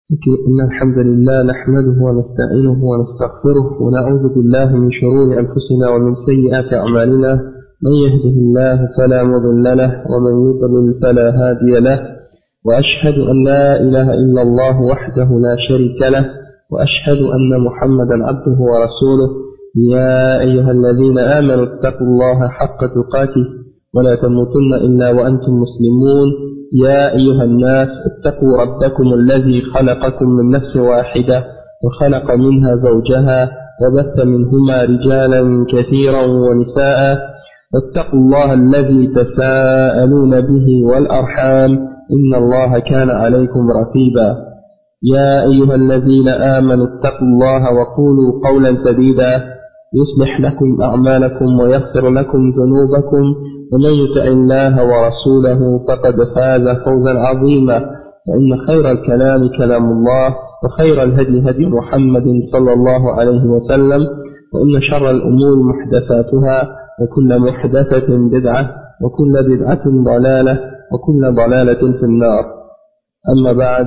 إن الحمد لله نحمده ونستعينه ونستغفره ونعوذ بالله من شرور أنفسنا ومن سيئات أعمالنا. من يهده الله فلا مضل له ومن يضلل فلا هادي له، وأشهد أن لا إله إلا الله وحده لا شريك له، وأشهد أن محمدا عبده ورسوله. يا أيها الذين آمنوا اتقوا الله حق تقاته ولا تموتن إلا وأنتم مسلمون. يا أيها الناس اتقوا ربكم الذي خلقكم من نفس واحدة وخلق منها زوجها وبث منهما رجالا كثيرا ونساء، واتقوا الله الذي تساءلون به والأرحام إن الله كان عليكم رقيبا. يا أيها الذين آمنوا اتقوا الله وقولوا قولا سديدا يصلح لكم أعمالكم ويغفر لكم ذنوبكم، ومن يطع الله ورسوله فقد فاز فوزا عظيما. وإن خير الكلام كلام الله، وخير الهدي هدي محمد صلى الله عليه وسلم، وإن شر الأمور محدثاتها، وكل محدثة بدعة، وكل بدعة ضلالة، وكل ضلالة في النار. أما بعد.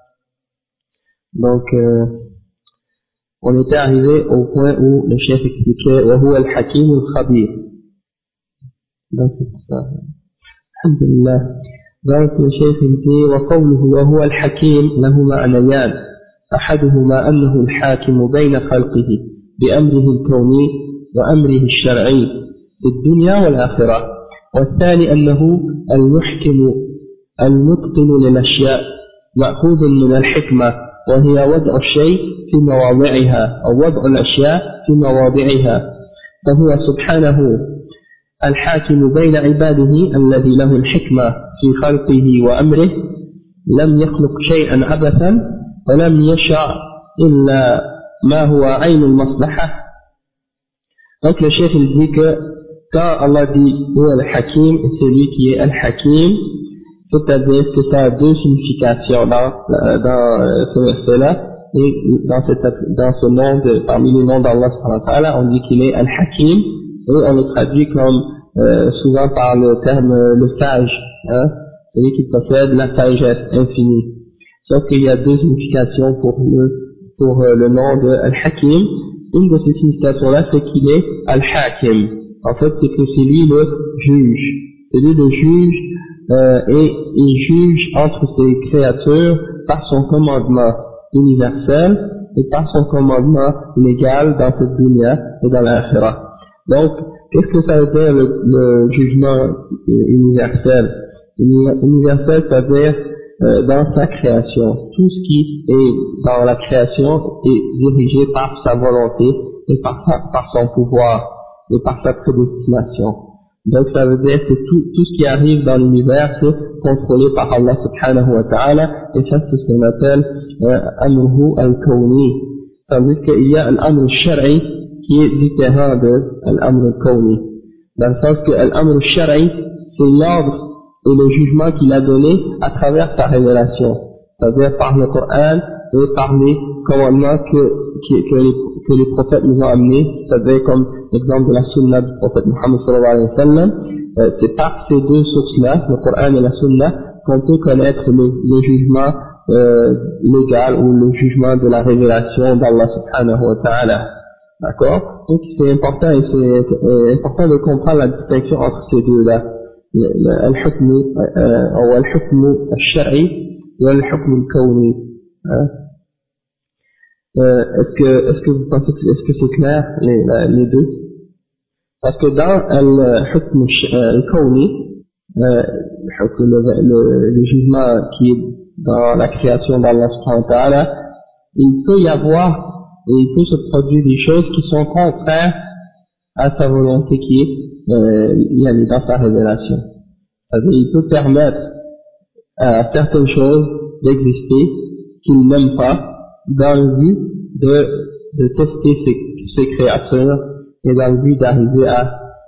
Donc on était arrivé au point où le chef expliquait وهو الحكيم الخبير. Donc c'est ça. Alhamdulillah. Donc le chef dit وقوله وهو الحكيم له معنيان، أحدهما أنه الحاكم بين خلقه بأمره الكوني وأمره الشرعي في الدنيا والآخرة، والثاني أنه المحكم المتقن للأشياء مأخوذ من الحكمة، وهي وضع الشيء في مواضعها أو وضع الأشياء في مواضعها. فهو سبحانه الحاكم بين عباده الذي له الحكمة في خلقه وأمره، لم يخلق شيئا عبثا ولم يشرع إلا ما هو عين المصلحة. Donc le chef il dit que quand Allah dit ou al-Hakim, c'est lui qui est al-Hakim, c'est-à-dire que ça a deux significations dans ce verset-là, et dans ce nom parmi les noms d'Allah, on dit qu'il est al-Hakim, et on le traduit comme souvent par le terme le sage, hein, celui qui possède la sagesse infinie. Sauf qu'il y a deux significations pour le nom de al-Hakim. Une de ces significations-là, c'est qu'il est al-Hakim. En fait, c'est que c'est lui le juge. C'est lui le juge, et il juge entre ses créatures par son commandement universel et par son commandement légal dans cette dunya et dans l'akhirah. Donc, qu'est-ce que ça veut dire le jugement universel? Universel, c'est-à-dire dans sa création. Tout ce qui est dans la création est dirigé par sa volonté et par son pouvoir et par sa prédestination. Donc ça veut dire que tout ce qui arrive dans l'univers c'est contrôlé par Allah subhanahu wa ta'ala, et ça c'est ce qu'on appelle amruhu al-kawni. Tandis qu'il y a l'amr al-shar'i qui est différent de l'amr al-kawni, dans le sens que l'amr al-shar'i c'est l'ordre et le jugement qu'il a donné à travers sa révélation, c'est-à-dire par le Coran et par les commandements que les prophètes nous ont amenés, c'est-à-dire comme l'exemple de la sunna du prophète Muhammad sallallahu alayhi wa sallam. C'est par ces deux sources-là, le Coran et la sunna, qu'on peut connaître le jugement légal ou le jugement de la révélation d'Allah subhanahu wa ta'ala. D'accord? Donc c'est important, et c'est important de comprendre la distinction entre ces deux-là. الحكم أو الحكم الشرعي والحكم الكوني. Est-ce que vous pensez que c'est clair les deux? Parce que dans le hukm al-kawni, le jugement qui est dans la création d'Allah subhanahu wa ta'ala, il peut y avoir et il peut se produire des choses qui sont contraires à sa volonté qui est dans sa révélation. C'est-à-dire, il peut permettre à certaines choses d'exister qu'il n'aime pas dans le but de tester ses créatures et dans le but d'arriver à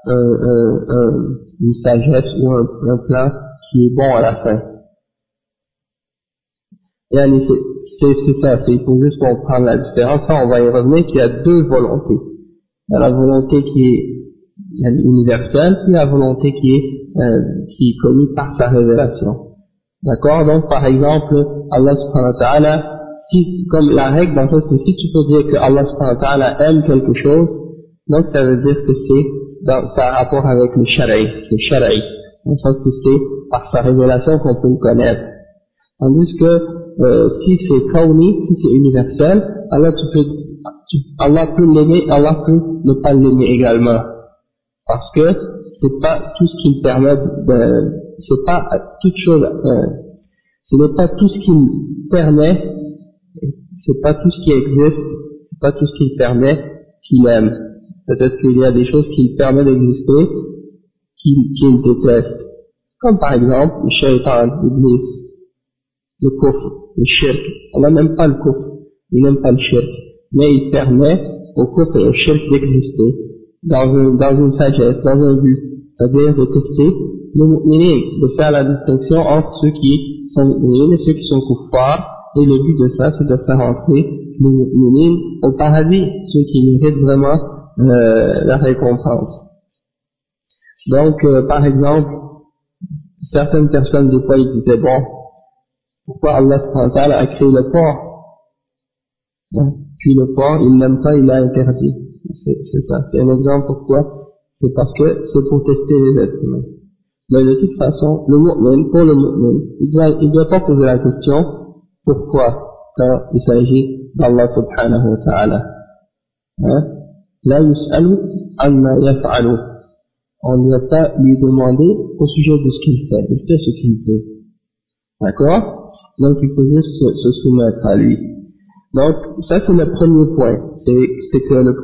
une sagesse ou un plan qui est bon à la fin. Et allez, c'est ça, il faut juste comprendre la différence. Ça, on va y revenir, qu'il y a deux volontés. Il y a la volonté qui est universelle, puis la volonté qui est connue par sa révélation. D'accord? Donc, par exemple, Allah subhanahu wa ta'ala, comme la règle, en fait, c'est si tu peux dire que Allah subhanahu wa ta'ala aime quelque chose, donc ça veut dire que ça a rapport avec le shara'i, en fait que c'est par sa révélation qu'on peut le connaître. Tandis que si c'est kauni, si c'est universel, Allah peut l'aimer, Allah peut ne pas l'aimer également. Parce que c'est pas tout ce qui me permet c'est pas toute chose, ce n'est pas tout ce qui me permet, c'est pas tout ce qui existe, c'est pas tout ce qui me permet qu'il aime. Peut-être qu'il y a des choses qui me permettent d'exister, qu'il déteste. Comme par exemple, le shaitan, l'iblis, le kufr, le shirk. Allah n'aime pas le kufr, il n'aime pas le shirk. Mais il permet au kufr et au shirk d'exister dans une sagesse, dans un but. C'est-à-dire de tester les mu'minines, de faire la distinction entre ceux qui sont mu'minines et ceux qui sont kuffars. Et le but de ça, c'est de faire entrer les mu'minines au paradis, ceux qui méritent vraiment la récompense. Donc, par exemple, certaines personnes, des fois, ils disaient, bon, pourquoi Allah a créé le porc? Puis le porc, il l'aime pas, il l'a interdit. C'est ça, c'est un exemple pourquoi. C'est parce que c'est pour tester les êtres humains. Mais de toute façon, le mu'min, pour le mu'min, il doit pas poser la question, pourquoi, quand il s'agit d'Allah subhanahu wa ta'ala. La yus'alu amma yaf'alu. On ne doit pas lui demander au sujet de ce qu'il fait. Il fait ce qu'il veut. D'accord? Donc il faut juste se soumettre à lui. Donc ça c'est le premier point. C'est que un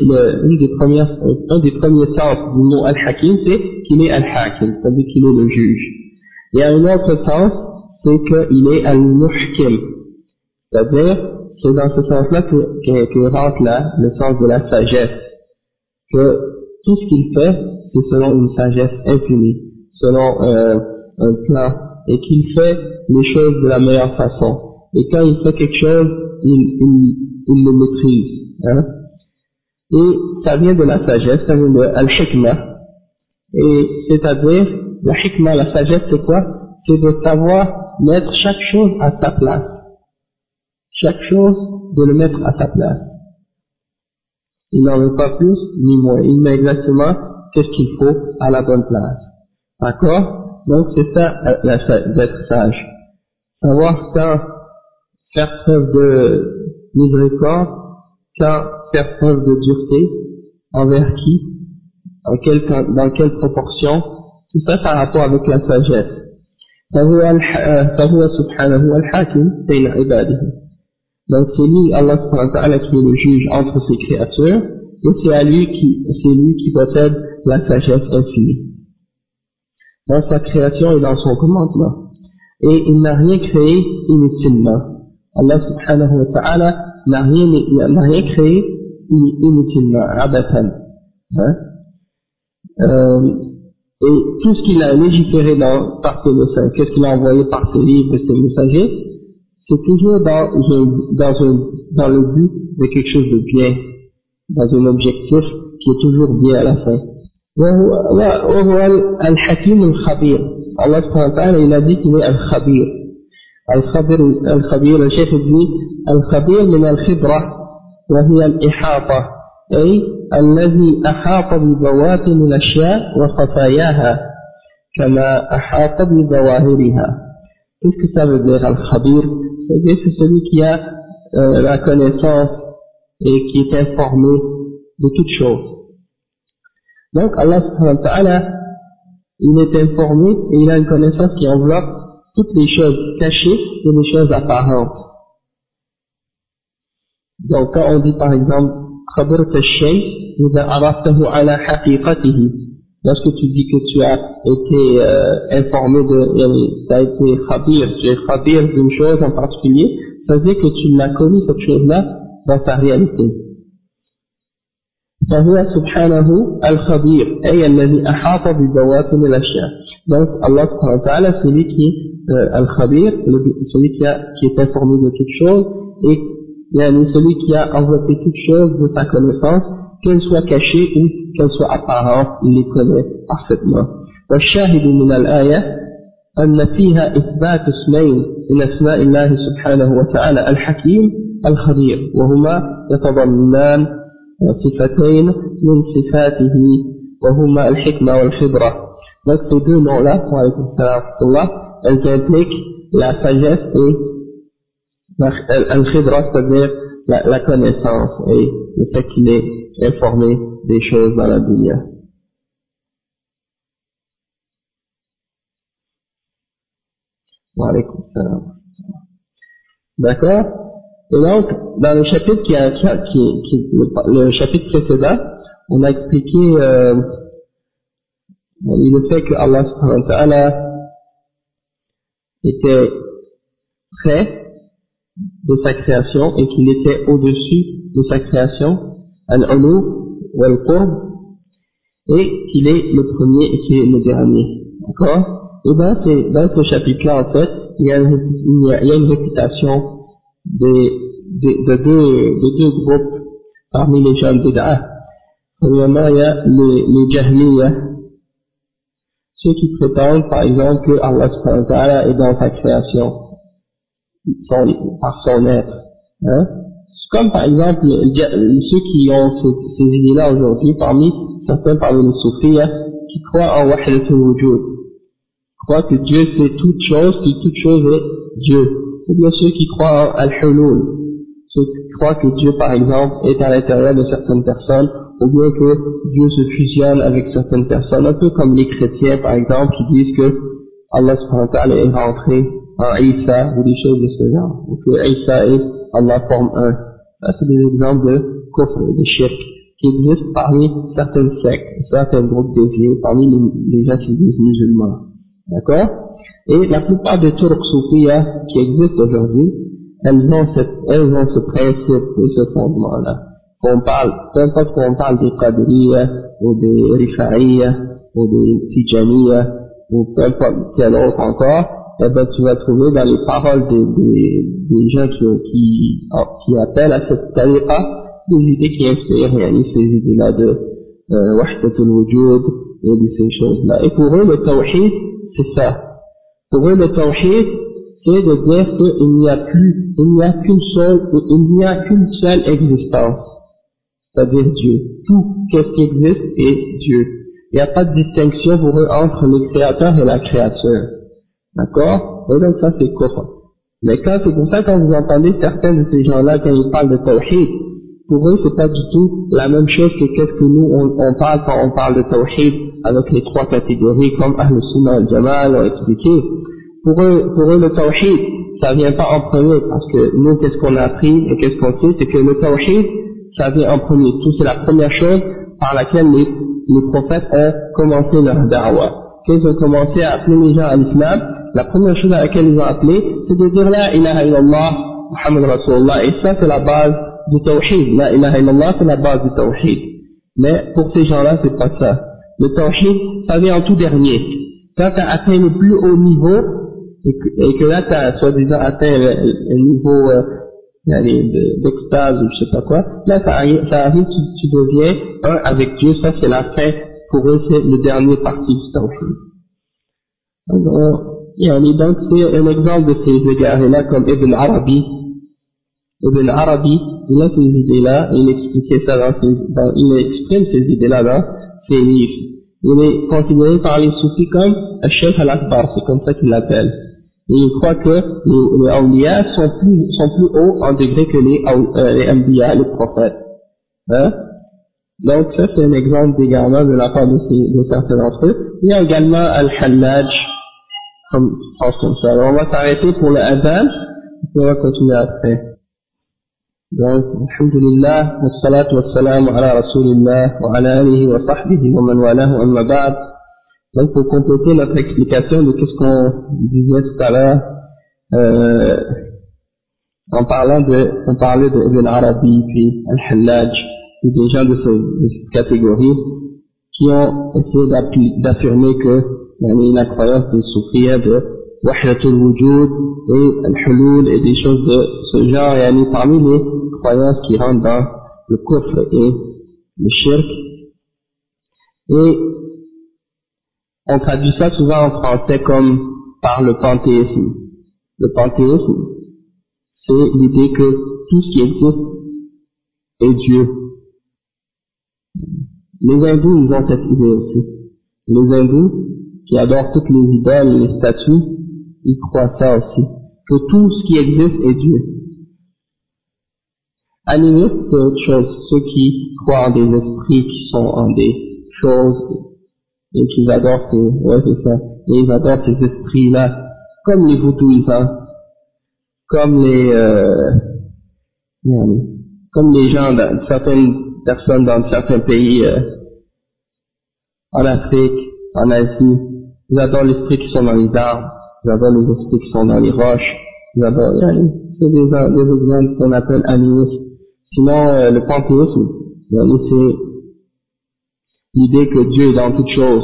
des premiers sens du mot al-hakim, c'est qu'il est al-hakim, c'est-à-dire qu'il est le juge. Il y a un autre sens, c'est qu'il est al-muhkim. C'est-à-dire, c'est dans ce sens-là que rentre le sens de la sagesse. Que tout ce qu'il fait, c'est selon une sagesse infinie, selon un plan, et qu'il fait les choses de la meilleure façon. Et quand il fait quelque chose, il le maîtrise. Et ça vient de la sagesse, ça vient de al-hikmah. Et c'est-à-dire, la hikmah, la sagesse, c'est quoi? C'est de savoir mettre chaque chose à sa place. Chaque chose, de le mettre à sa place. Il n'en veut pas plus ni moins. Il met exactement qu'est-ce qu'il faut à la bonne place. D'accord? Donc c'est ça d'être sage. Savoir quand faire preuve de miséricorde, quand faire preuve de dureté, envers qui, dans quelle proportion, tout ça, ça a rapport avec la sagesse. فهو سبحانه الحاكم بين عباده. Donc c'est lui, Allah subhanahu wa ta'ala, qui est le juge entre ses créatures, et c'est lui qui possède la sagesse infinie. Dans sa création et dans son commandement. Et il n'a rien créé inutilement. Allah subhanahu wa ta'ala n'a rien créé inutilement, abathan. Et tout ce qu'il a légiféré par ses messages, qu'est-ce qu'il a envoyé par ses livres et ses messagers, c'est toujours dans le but de quelque chose de bien, dans un objectif qui est toujours bien à la fin. وهو الحكيم الخبير. Allah subhanahu wa ta'ala, il a dit qu'il est al-khabir. Al-khabir, le chef dit, al-khabir min al-khibra, وهي الإحاطة, أي الذي أحاط ببواطن الأشياء وخفاياها كما أحاط بظواهرها. Qu'est-ce que ça veut dire al-khabir? C'est-à-dire que c'est celui qui a la connaissance et qui est informé de toutes choses. Donc Allah subhanahu wa ta'ala, il est informé et il a une connaissance qui enveloppe toutes les choses cachées et les choses apparentes. Donc quand on dit par exemple خبرت الشيء إذا عرفته على حقيقته, lorsque tu dis que tu as été informé tu as été khabir d'une chose en particulier, ça veut dire que tu l'as connu cette chose-là dans sa réalité. فهو سبحانه الخبير أي الذي أحاط ببواطن الأشياء. Donc Allah subhanahu wa ta'ala, c'est lui qui est al-khabir, celui qui est informé de toute chose, et celui qui a enveloppé toute chose de sa connaissance, qu'elle soit cachée ou qu'elle soit apparente, il les connaît parfaitement. والشاهد من الآية أن فيها إثبات اسمين من أسماء الله سبحانه وتعالى الحكيم الخبير وهما يتضمنان صفتين من صفاته وهما الحكمة والخبرة. Donc ces deux noms-là, elles impliquent la sagesse et al-khibra, c'est-à-dire la connaissance et le fait qu'il est informé des choses dans la dunya. Wa alaykum salam. D'accord? Et donc, dans le chapitre le chapitre précédent, on a expliqué le fait que Allah subhanahu wa ta'ala était près de sa création et qu'il était au-dessus de sa création, al-ulu wal-qurb, et qu'il est le premier et qu'il est le dernier. D'accord? Et dans ce chapitre-là, en fait, il y a une réputation de deux groupes parmi les gens bid'ah. Premièrement, il y a les Jahmiyyah, ceux qui prétendent, par exemple, que Allah subhanahu wa ta'ala est dans sa création, par son être. Hein? Comme par exemple, ceux qui ont ces idées-là aujourd'hui, certains parmi les soufis, qui croient en wahdatul wujud, croient que Dieu fait toute chose, que toute chose est Dieu. Ou bien ceux qui croient en al-hulul, ceux qui croient que Dieu, par exemple, est à l'intérieur de certaines personnes, ou bien que Dieu se fusionne avec certaines personnes, un peu comme les chrétiens, par exemple, qui disent que Allah subhanahu wa ta'ala est rentré en Isa, ou des choses de ce genre, ou que Isa et Allah forment un. Ça, c'est des exemples de kufr, de shirk, qui existent parmi certaines sectes, certains groupes déviés, parmi les gens qui disent musulmans. D'accord? Et la plupart des Turcs soufiyas qui existent aujourd'hui, elles ont ce principe et ce fondement-là. Qu'on parle, peu importe qu'on parle des Qadiriyya, ou des Rifa'iyya, ou des Tijaniyya, ou peu importe quel autre encore, eh ben, tu vas trouver dans les paroles des gens qui appellent à cette tariqa des idées qui inspirent, ces idées-là de wahdatul wujud, et de ces choses-là. Et pour eux, le tawhid, c'est ça. Pour eux, le tawhid, c'est de dire qu'il n'y a qu'une seule existence, c'est-à-dire Dieu. Tout ce qui existe est Dieu. Il n'y a pas de distinction pour eux entre le créateur et la créature. D'accord? Et donc ça, c'est kufr. Mais c'est pour ça, quand vous entendez certains de ces gens-là, quand ils parlent de tawhid, pour eux, c'est pas du tout la même chose que qu'est-ce que nous, on parle quand on parle de tawhid avec les trois catégories, comme Ahl Sunnah al Jamaa l'ont expliqué. Pour eux, le tawhid, ça vient pas en premier, parce que nous, qu'est-ce qu'on a appris et qu'est-ce qu'on sait, c'est que le tawhid, ça vient en premier. Tout, c'est la première chose par laquelle les prophètes ont commencé leur da'wah. Quand ils ont commencé à appeler les gens à l'islam, la première chose à laquelle ils ont appelé, c'est de dire la ilaha illallah, Muhammad Rasulullah, et ça c'est la base du tawhid. La ilaha illallah, c'est la base du tawhid. Mais pour ces gens-là, c'est pas ça. Le tawhid, ça vient en tout dernier. Quand tu as atteint le plus haut niveau, et que là tu as soi-disant atteint le niveau d'extase ou je sais pas quoi, là ça arrive, tu deviens un avec Dieu, ça c'est la fin, pour eux c'est le dernier parti du tawhid. Donc c'est un exemple de ces égarés-là comme Ibn Arabi. Ibn Arabi, il a ces idées-là, il expliquait ça il exprime ces idées-là dans ses livres. Il est considéré par les soufis comme Cheikh al-Akbar, c'est comme ça qu'il l'appelle. Et il croit que les awliya sont plus hauts en degré que les anbiya, les prophètes. Hein? Donc ça c'est un exemple d'égarement de la part de certains d'entre eux. Il y a également Al-Hallaj, comme ça. Alors on va s'arrêter pour le adhan, et on va continuer après. Donc, alhamdulillah, wassalatu wassalamu ala rasulillah, wa ala alihi wa sahbihi wa man walahu amma ba'd. Donc, pour compléter notre explication de ce qu'on disait tout à l'heure, on parlait de Ibn Arabi, puis Al-Hallaj, et des gens de cette catégorie, qui ont essayé d'affirmer que la croyance des soufis de wahdatul wujud et al-hulul et des choses de ce genre, parmi les croyances qui rentrent dans le kufr et le shirk. Et on traduit ça souvent en français comme par le panthéisme. Le panthéisme, c'est l'idée que tout ce qui existe est Dieu. Les hindous, ils ont cette idée aussi. Les hindous, qui adorent toutes les idoles et les statues, ils croient ça aussi, que tout ce qui existe est Dieu. Animistes, c'est autre chose, ceux qui croient en des esprits qui sont en des choses, et qu'ils adorent c'est ça, et ils adorent ces esprits-là, comme les vaudouisants, comme comme les gens, certaines personnes dans certains pays, en Afrique, en Asie, ils adorent les esprits qui sont dans les arbres, ils adorent les esprits qui sont dans les roches, ils adorent, c'est des exemples qu'on appelle animistes. Sinon, le panthéisme, c'est l'idée que Dieu est dans toutes choses.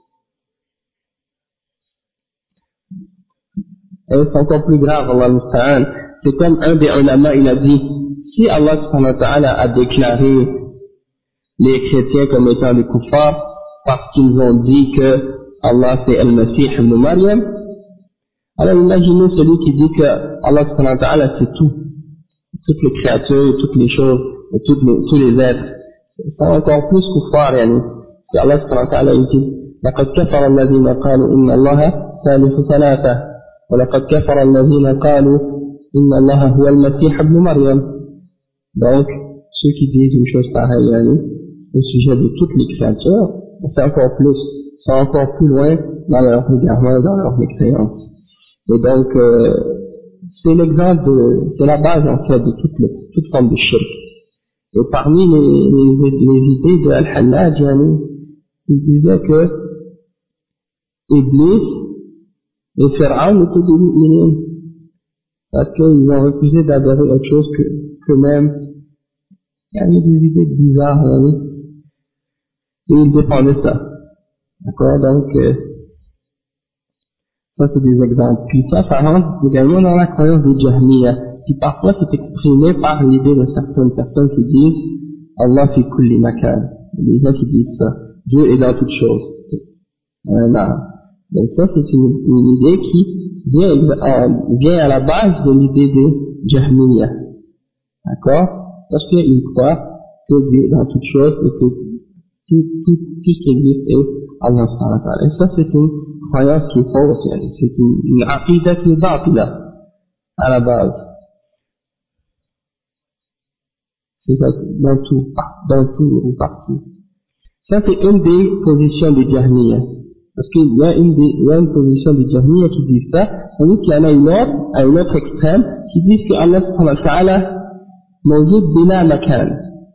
Et c'est encore plus grave, Allah musta'an. C'est comme un des ulama, il a dit, si Allah subhanahu wa ta'ala a déclaré les chrétiens comme étant des kuffars, parce qu'ils ont dit que Allah c'est Al-Masih ibn Maryam, alors imaginez celui qui dit que Allah subhanahu wa ta'ala c'est tout. Toutes les créatures, toutes les choses, et tous les êtres. C'est encore plus kuffar, yani. Si Allah subhanahu wa ta'ala dit, لقد كفر الذين قالوا إن الله ثالث ثلاثة ولقد كفر الذين قالوا إن الله هو المسيح ابن مريم. Donc, ceux qui disent une chose pareille, yani, au sujet de toutes les créatures, c'est encore plus loin dans leur regard, dans leur mécréance. Et donc, c'est l'exemple c'est la base en fait de toute forme de shirk. Et parmi les idées de Al-Hallaj, il disait que Iblis et Pharaon étaient des mu'minins, parce qu'ils ont refusé d'adorer autre chose qu'eux-mêmes. Il y avait des idées bizarres, et ils défendaient ça. D'accord, donc ça c'est des exemples. Puis ça rentre également dans la croyance des Jahmiya, qui parfois s'est exprimée par l'idée de certaines personnes qui disent Allah fi kulli makan. Il y a des gens qui disent ça. Dieu est dans toutes choses. Donc ça c'est une idée qui vient à la base de l'idée des Jahmiya. D'accord? Parce qu'ils croient que Dieu est dans toutes choses et que tout ce qui existe est Allah subhanahu wa ta'ala. Et ça c'est une croyance qui est fausse, c'est une aqidah qui est batila à la base. C'est dans tout ou partout. Ça c'est une des positions des Jahmiya. Parce qu'il y a une position des Jahmiya qui dit ça, tandis qu'il y en a une autre, à une autre extrême, qui dit que Allah subhanahu wa ta'ala mawjud bila makan.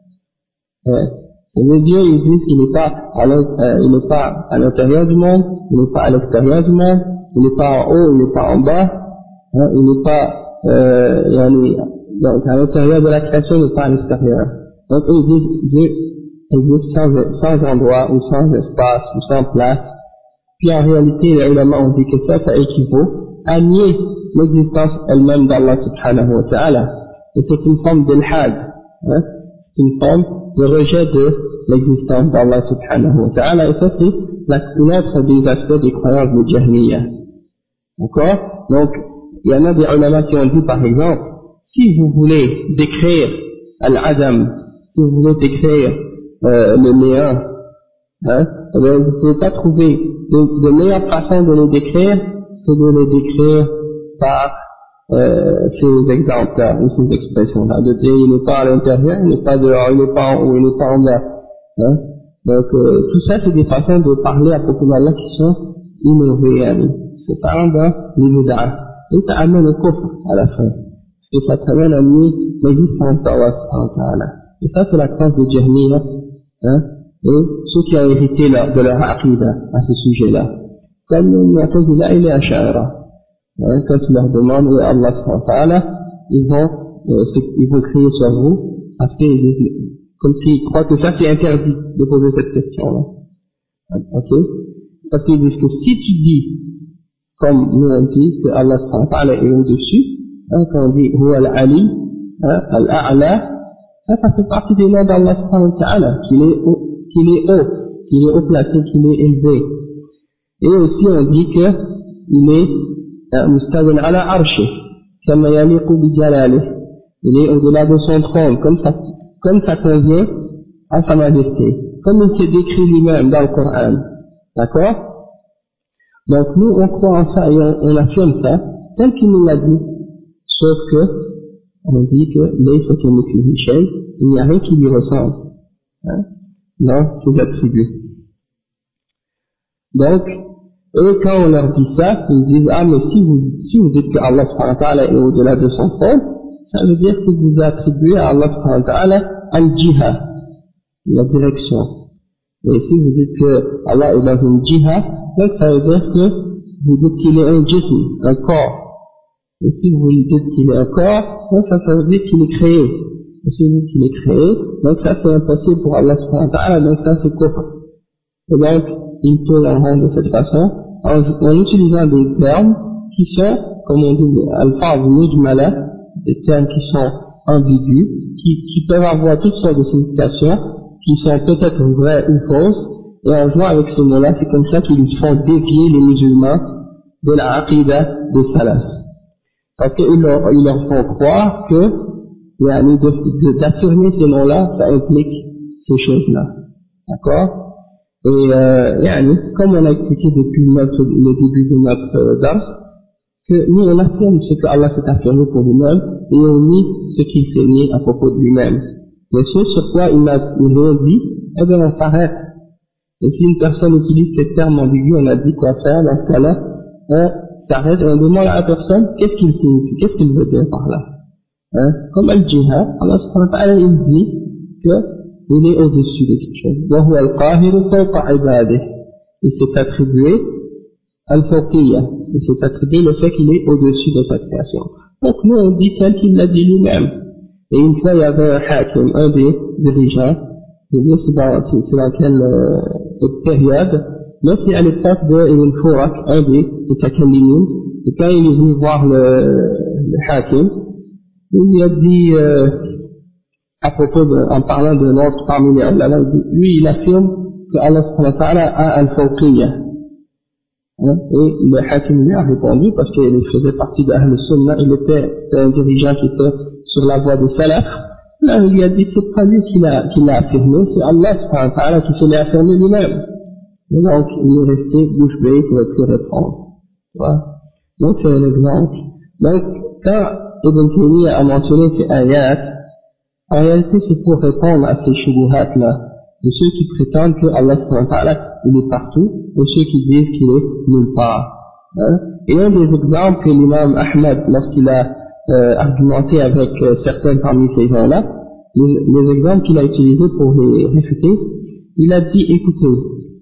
Les dieux, ils disent qu'il n'est pas à l'intérieur du monde, il n'est pas à l'extérieur du monde, il n'est pas en haut, il n'est pas en bas, il n'est pas, donc à l'intérieur de la création, il n'est pas à l'extérieur. Donc ils disent Dieu existe sans endroit, ou sans espace, ou sans place. Puis en réalité, les ulama ont dit que ça équivaut à nier l'existence elle-même d'Allah subhanahu wa ta'ala. Et c'est une forme d'ilhad, c'est une forme de rejet de l'existence d'Allah subhanahu wa ta'ala, et ça c'est une autre des aspects des croyances des Jahmiya. D'accord? Donc, il y en a des ulama qui ont dit par exemple, si vous voulez décrire Al-Adam, si vous voulez décrire le néant, vous ne pouvez pas trouver de meilleure façon de le décrire que de le décrire par ces exemples-là, ou ces expressions-là, de dire il n'est pas à l'intérieur, il n'est pas dehors, il n'est pas en haut, il n'est pas en bas. Donc tout ça c'est des façons de parler à propos d'Allah qui sont innovées, c'est pas dans les bid'ah. Et ça amène au kufr à la fin. Et ça amène à nier l'existence d'Allah subhanahu wa ta'ala. Et ça c'est la croyance des Jahmiya, et ceux qui ont hérité de leur aqidah à ce sujet-là. Comme les Mu'tazila et les Ash'ara. Quand tu leur demandes où est Allah subhanahu wa ta'ala, ils vont crier sur vous, parce qu'ils disent, comme s'ils croient que ça c'est interdit de poser cette question-là. Ok? Parce qu'ils disent que si tu dis, comme nous on dit, que Allah subhanahu wa ta'ala est au-dessus, quand on dit Huwa al-Ali, al-A'la, ça fait partie des noms d'Allah subhanahu wa ta'ala, qu'il est haut placé, qu'il est élevé. Et aussi on dit que il est مستوٍ على عرشه كما يليق بجلاله. Il est au-delà de son trône, comme ça convient à sa majesté, comme il s'est décrit lui-même dans le Coran. D'accord? Donc nous, on croit en ça et on affirme ça, tel qu'il nous l'a dit. Sauf que, on dit que il n'y a rien qui lui ressemble. Hein? Dans ses attributs. Donc, et quand on leur dit ça, ils disent, ah, mais si vous dites que Allah subhanahu wa ta'ala est au-delà de son trône, ça veut dire que vous attribuez à Allah subhanahu wa ta'ala al-jiha, la direction. Et si vous dites que Allah est dans une jiha, donc ça veut dire que vous dites qu'il est un jism, un corps. Et si vous dites qu'il est un corps, donc ça veut dire qu'il est créé. Et si vous dites qu'il est créé, donc ça c'est impossible pour Allah subhanahu wa ta'ala, donc ça c'est kufr. Et donc, il peut le rendre de cette façon, en utilisant des termes qui sont, comme on dit, al-fa'd mujmala, des termes qui sont ambigus, qui peuvent avoir toutes sortes de significations, qui sont peut-être vraies ou fausses, et en jouant avec ces mots-là, c'est comme ça qu'ils font dévier les musulmans de la aqidah des salaf. Parce qu'ils leur font croire que, d'affirmer ces mots-là, ça implique ces choses-là. D'accord? Et comme on a expliqué depuis le début de notre dars, que nous on affirme ce que Allah s'est affirmé pour lui-même et on nie ce qu'il s'est nié à propos de lui-même. Mais ce sur quoi il n'a rien dit, eh bien on s'arrête. Et si une personne utilise ces termes ambigus, on a dit quoi faire, dans ce cas-là, on s'arrête et on demande à la personne qu'est-ce qu'il signifie, qu'est-ce qu'il veut dire par là. Hein? Comme al-jihad, Allah subhanahu wa ta'ala il dit que il est au-dessus de quelque chose. وَهُوَ الْقَاهِرُ فَوْقَ عِبَادِهِ. Il s'est attribué al-fawqiyya. Il s'est attribué le fait qu'il est au-dessus de sa création. Donc nous on dit tel qu'il l'a dit lui-même. Et une fois il y avait un hakim, un des dirigeants, je veux dire c'est dans quelle période, mais c'est à l'époque de Ibn Furak, un des Mutakallimin, et quand il est venu voir le hakim, il lui a dit à propos en parlant de l'autre parmi les ulama, lui il affirme que Allah subhanahu wa ta'ala a al-fawqiyya. Et le hakim lui a répondu parce qu'il faisait partie d'Ahl Sunnah, il était un dirigeant qui était sur la voie des salaf. Là il lui a dit c'est pas lui qui l'a affirmé, c'est Allah subhanahu wa ta'ala qui se l'est affirmé lui-même. Et donc il est resté bouche bée pour plus répondre. Voilà. Donc c'est un exemple. Donc quand Ibn Taymiyyah a mentionné ces ayats, en réalité, c'est pour répondre à ces shubuhat-là, de ceux qui prétendent que Allah subhanahu wa ta'ala, il est partout, et ceux qui disent qu'il est nulle part. Hein? Et un des exemples que l'imam Ahmad, lorsqu'il a argumenté avec certains parmi ces gens-là, les exemples qu'il a utilisés pour les réfuter, il a dit, écoutez,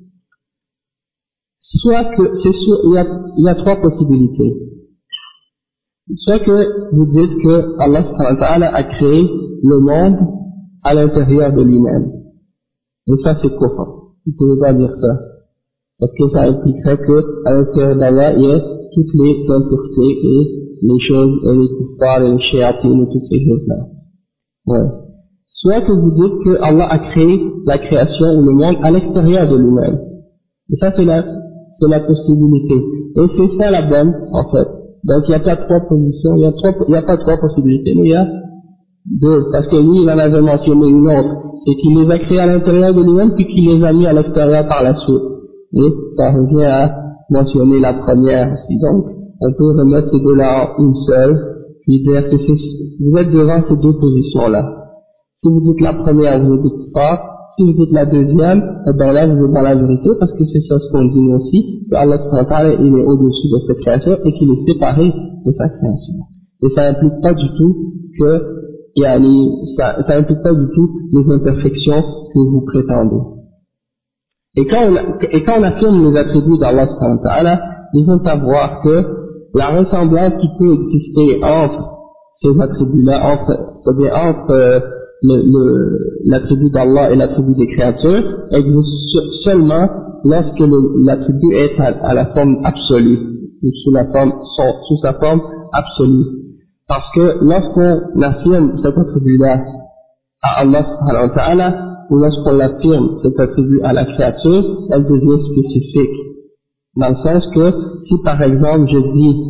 soit que, c'est sûr, il y a trois possibilités. Soit que vous dites que Allah subhanahu wa ta'ala a créé le monde à l'intérieur de lui-même. Et ça c'est kufr. Vous ne pouvez pas dire ça. Parce que ça impliquerait qu'à l'intérieur d'Allah il y a toutes les impuretés et les choses, et les kuffars et les shayatines et toutes ces choses-là. Ouais. Soit que vous dites que Allah a créé la création ou le monde à l'extérieur de lui-même. Et ça c'est la possibilité. Et c'est ça la bonne, en fait. Donc il n'y a pas trois positions, il n'y a pas trois possibilités, mais il y a deux. Parce que lui, il en avait mentionné une autre. C'est qu'il les a créés à l'intérieur de lui-même, puis qu'il les a mis à l'extérieur par la suite. Et ça revient à mentionner la première aussi. Donc, on peut remettre ces deux-là en une seule, puis dire que vous êtes devant ces deux positions-là. Si vous dites la première, vous dites pas. Si vous dites la deuxième, eh ben là, vous êtes dans la vérité, parce que c'est ça ce qu'on dit aussi, que Allah subhanahu wa ta'ala, il est au-dessus de cette création, et qu'il est séparé de sa création. Et ça implique pas du tout que, ça implique pas du tout les imperfections que vous prétendez. Et quand on affirme les attributs d'Allah subhanahu wa ta'ala, il faut savoir que la ressemblance qui peut exister entre ces attributs-là, c'est-à-dire entre l'attribut d'Allah et l'attribut des créatures, existe seulement lorsque l'attribut est à la forme absolue, ou sous sa forme absolue. Parce que lorsqu'on affirme cet attribut-là à Allah subhanahu wa ta'ala, ou lorsqu'on l'affirme cet attribut à la créature, elle devient spécifique. Dans le sens que, si par exemple je dis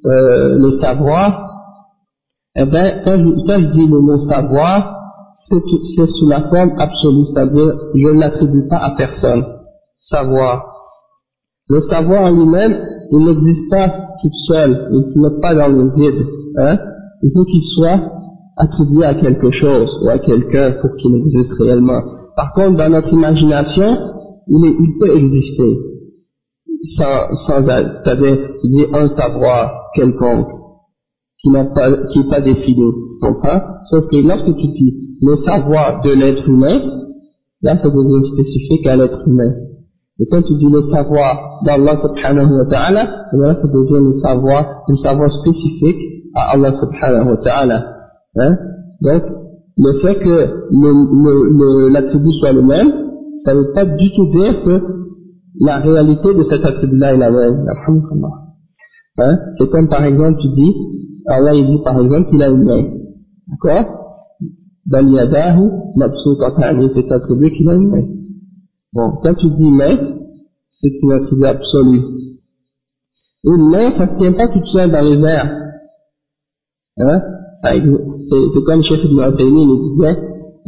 le savoir, eh ben, quand je dis le mot savoir, c'est sous la forme absolue, c'est-à-dire, je ne l'attribue pas à personne. Savoir. Le savoir en lui-même, il n'existe pas tout seul, il n'est pas dans le vide, hein. Il faut qu'il soit attribué à quelque chose, ou à quelqu'un pour qu'il existe réellement. Par contre, dans notre imagination, il peut exister, c'est-à-dire, il y a un savoir quelconque, qui est pas défini, tu comprends? Sauf que lorsque tu dis le savoir de l'être humain, là ça devient spécifique à l'être humain. Et quand tu dis le savoir d'Allah subhanahu wa ta'ala, là ça devient le savoir spécifique à Allah subhanahu wa ta'ala. Hein? Donc, le fait que l'attribut soit le même, ça ne veut pas du tout dire que la réalité de cet attribut-là est la même. Alhamdulillah. Hein? C'est comme par exemple tu dis, Allah il dit par exemple qu'il a une main. D'accord? Bal yadahu mabsuutatan, c'est attribué qu'il a une main. Bon, quand tu dis main, c'est une attribut absolue. Une main, ça ne tient pas toute seule dans les airs. Hein? C'est comme Cheikh Ibn Ataymi nous disait,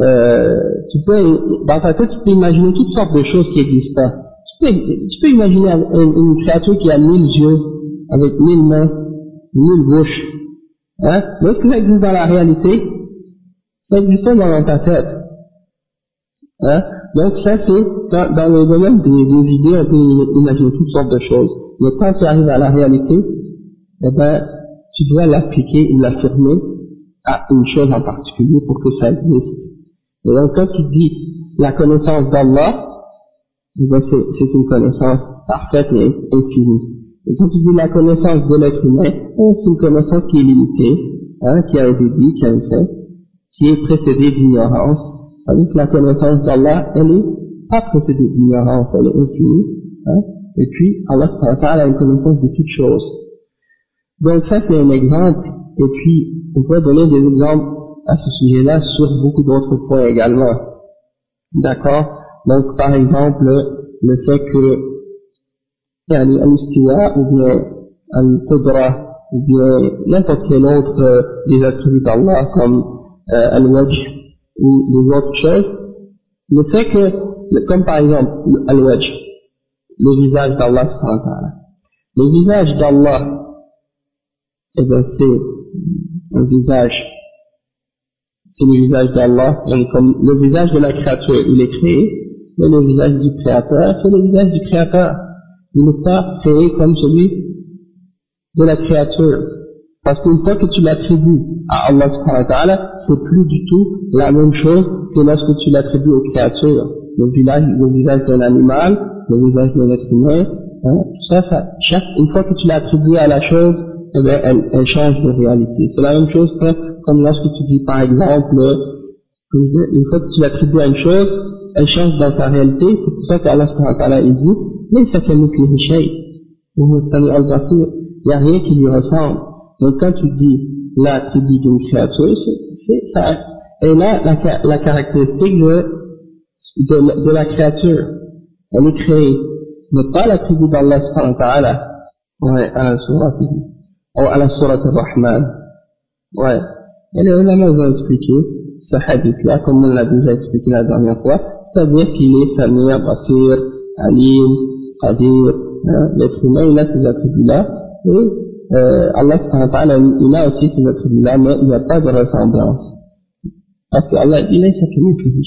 dans ta tête, tu peux imaginer toutes sortes de choses qui n'existent pas. Tu peux imaginer une créature qui a 1000 yeux, avec 1000 mains, 1000 bouches. Hein? Mais est-ce que ça existe dans la réalité? Ça existe pas dans ta tête. Hein? Donc ça c'est, dans le domaine des idées, on peut imaginer toutes sortes de choses. Mais quand tu arrives à la réalité, eh ben, tu dois l'appliquer ou l'affirmer à une chose en particulier pour que ça existe. Et donc quand tu dis la connaissance d'Allah, eh ben, c'est une connaissance parfaite et infinie. Et quand tu dis la connaissance de l'être humain, c'est une connaissance qui est limitée, hein, qui a un début, qui a une fin, qui est précédée d'ignorance. Tandis que la connaissance d'Allah, elle est pas précédée d'ignorance, elle est infinie. Hein. Et puis, Allah a une connaissance de toutes choses. Donc ça, c'est un exemple. Et puis, on peut donner des exemples à ce sujet-là sur beaucoup d'autres points également. D'accord? Donc, par exemple, le fait que al-istiwa ou bien al-qudra ou bien n'importe quel autre des attributs d'Allah comme al-wajh ou les autres choses, le fait que, comme par exemple al-wajh, le visage d'Allah, le visage d'Allah, eh bien c'est un visage, c'est le visage d'Allah, comme le visage de la créature, il est créé, mais le visage du créateur, c'est le visage du créateur. Il n'est pas créé comme celui de la créature. Parce qu'une fois que tu l'attribues à Allah subhanahu wa ta'ala, c'est plus du tout la même chose que lorsque tu l'attribues aux créatures. Le visage d'un animal, le visage d'un être humain, hein, tout ça, une fois que tu l'attribues à la chose, eh bien, elle change de réalité. C'est la même chose que, comme lorsque tu dis par exemple, une fois que tu l'attribues à une chose, elle change dans sa réalité, c'est pour ça qu'Allah subhanahu wa ta'ala il dit, mais ça fait mithlihi shay, il n'y a rien qui lui ressemble. Donc quand tu dis l'attribut d'une créature, c'est ça. Et là, la caractéristique de la créature, elle est créée, mais pas l'attribut d'Allah subhanahu wa ta'ala. Ouais, à la sourate al-Rahman. Ouais. Et les ulama ont expliqué ce hadith-là, comme on l'a déjà expliqué la dernière fois, c'est-à-dire qu'il est Samir, Basir, Alim, Qadir, hein, l'être humain, il a ces attributs-là, et Allah subhanahu wa ta'ala, il a aussi ces attributs-là, mais il n'y a pas de ressemblance. Parce qu'Allah, il est sakimithlihi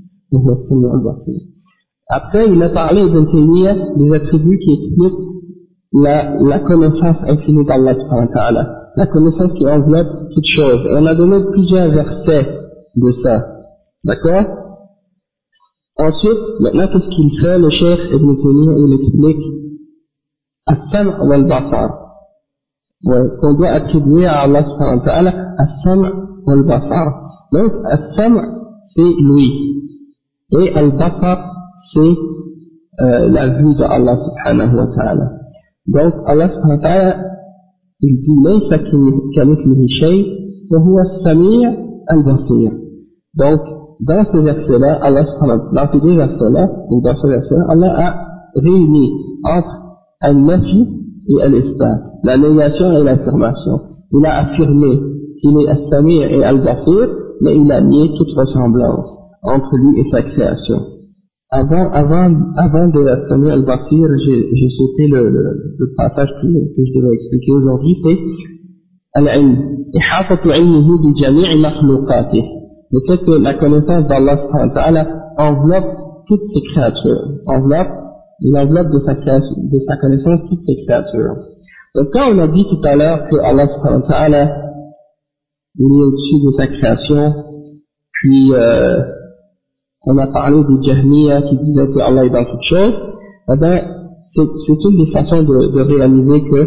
shay. Après, il a parlé des attributs qui expliquent la connaissance infinie d'Allah subhanahu wa ta'ala, la connaissance qui enveloppe toute chose. Et on a donné plusieurs versets de ça. D'accord? Ensuite, maintenant, qu'est-ce qu'il fait, le Cheikh Ibn Taymiyyah, il explique as-sam' wal-basar. Ouais, qu'on doit attribuer à Allah subhanahu wa ta'ala as-sam' wal-basar. Donc, as-sam' c'est lui. Et al-basar, c'est la vue de Allah subhanahu wa ta'ala. Donc, Allah subhanahu wa ta'ala, il dit, laysa kamithlihi shay, wa huwa as-sami' al-basir. Donc, dans ces versets-là, dans ces deux versets-là, ou dans ce verset-là, Allah a réuni entre al-nafi et al-isbat. la négation et l'affirmation. Il a affirmé qu'il est As-Sami' et Al-Basir, mais il a nié toute ressemblance entre lui et sa création. Avant de As-Sami' et Al-Basir, j'ai sauté le passage que je devais expliquer aujourd'hui, c'est Al-Ilm. Ihafatu ilmihi bi jami'i makhluqatih. Le fait que la connaissance d'Allah subhanahu wa ta'ala enveloppe toutes ses créatures, il enveloppe de sa connaissance toutes ses créatures. Donc quand on a dit tout à l'heure que Allah subhanahu wa ta'ala il est au-dessus de sa création, puis on a parlé des Jahmiya qui disaient que Allah est dans toutes choses, eh ben c'est une des façons de réaliser que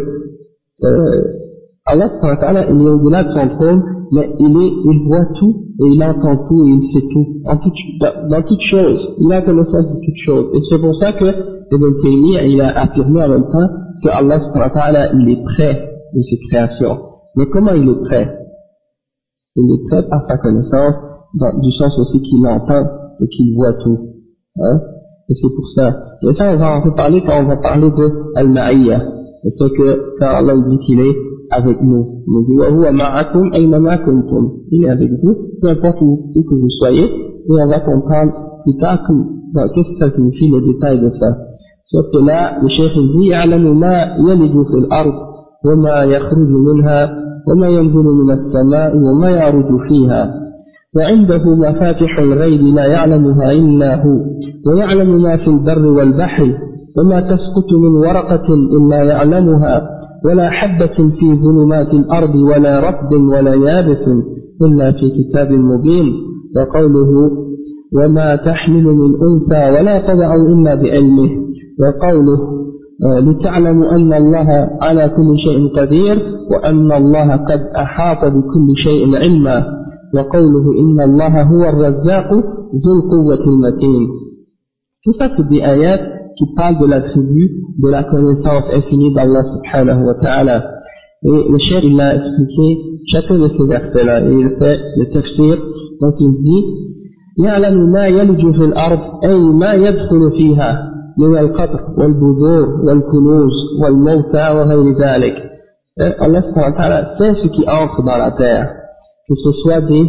Allah subhanahu wa ta'ala il est au-delà de son trône, mais il voit tout et il entend tout et il sait tout dans toutes choses, il a connaissance de toutes choses, et c'est pour ça que Ibn Taymiyyah il a affirmé en même temps que Allah subhanahu wa ta'ala il est près de ses créations. Mais comment il est près? Il est prêt à sa connaissance, du sens aussi qu'il entend et qu'il voit tout. Hein? Et c'est pour ça. Et ça, on va en reparler quand on va parler de Al-Ma'iyya. Le fait que quand Allah dit qu'il est avec nous. Il dit, wa huwa ma'akum aynama kuntum. Il est avec vous, peu importe où que vous soyez. Et on va comprendre plus tard qu'est-ce que ça signifie, le détail de ça. Sauf que là, le cheikh il dit, ya'lamu ma yalidu fil ard, wa ma yakhruju minha, وما ينزل من السماء وما يعرج فيها وعنده مفاتح الغيب لا يعلمها إلا هو ويعلم ما في البر والبحر وما تسقط من ورقة إلا يعلمها ولا حبة في ظلمات الأرض ولا رطب ولا يابس إلا في كتاب مبين وقوله وما تحمل من أنثى ولا تضع إلا بعلمه وقوله لتعلموا أن الله على كل شيء قدير وأن الله قد أحاط بكل شيء علما وقوله إن الله هو الرزاق ذو القوة المتين. Tout ça c'est des ayats qui parlent de l'attribut de la connaissance infinie d'Allah subhanahu wa ta'ala. Et le cheikh il a expliqué chacun de ces versets-là et il fait le tafsir. Donc il dit يعلم ما يلج في الأرض أي ما يدخل فيها من القطر والبذور والكنوز والموتى وغير ذلك. Allah subhanahu wa ta'ala sait ce qui entre dans la terre, que ce soit des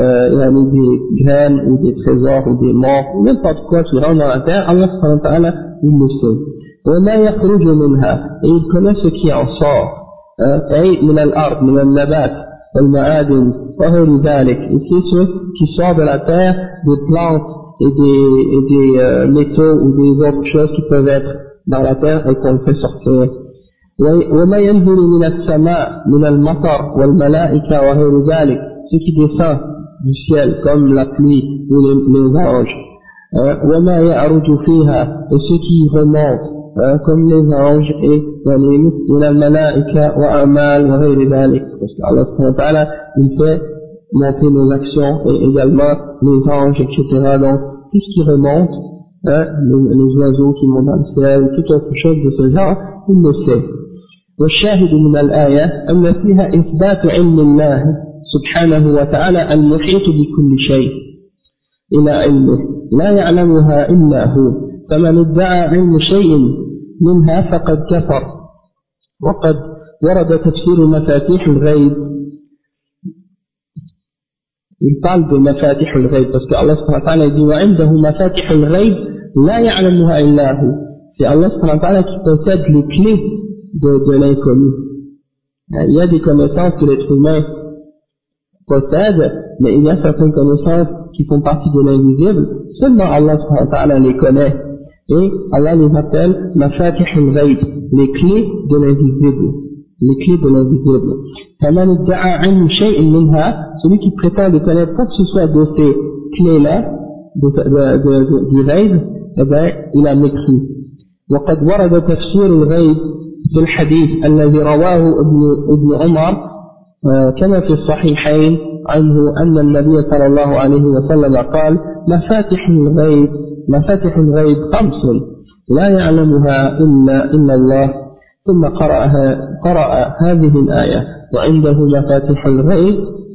graines ou des trésors ou des morts ou n'importe quoi qui rentre dans la terre. Allah subhanahu wa ta'ala il le sait. وما يخرج منها, et il connaît ce qui en sort, أي من الأرض من النبات والمعادن وغير ذلك, et c'est ce qui sort de la terre, des plantes et des métaux ou des autres choses qui peuvent être dans la terre et qu'on fait sortir. وما ينزل من السماء من المطر والملائكة وغير ذلك, ce qui descend du ciel comme la pluie ou les anges. وما يعرج فيها, et ce qui remonte comme les anges et من الملائكة وأعمال وغير ذلك, parce qu'Allah subhanahu wa ta'ala il fait monter nos actions et également les anges, etc. Donc tout ce qui remonte, les oiseaux qui montent dans le ciel, toute autre chose de ce genre, il le sait. والشاهد من الآية أن فيها إثبات علم الله سبحانه وتعالى المحيط بكل شيء إلى علمه لا يعلمها إلا هو, فمن ادعى علم شيء منها فقد كفر. وقد ورد تفسير مفاتيح الغيب, il parle de مفاتيح الغيب parce que Allah subhanahu wa ta'ala dit وعنده مفاتيح الغيب لا يعلمها إلا هو, c'est Allah subhanahu wa ta'ala qui possède les clés de l'inconnu. Il y a des connaissances que l'être humain possède, mais il y a certaines connaissances qui font partie de l'invisible, seulement Allah subhanahu wa ta'ala les connaît, et Allah les appelle mafatih al-ghaib, les clés de l'invisible, les clés de l'invisible. فَمَنِ ادَّعَى عِلْمَ شَيْءٍ مِنْهَا, celui qui prétend de connaître quoi que ce soit de ces clés-là, du ghaib, eh ben, il a mépris. وقد ورد تفسير الغيب في الحديث الذي رواه ابن عمر كما في الصحيحين عنه أن النبي صلى الله عليه وسلم قال مفاتح الغيب 5 لا يعلمها إلا الله, ثم قرأ هذه الآية وعنده مفاتح الغيب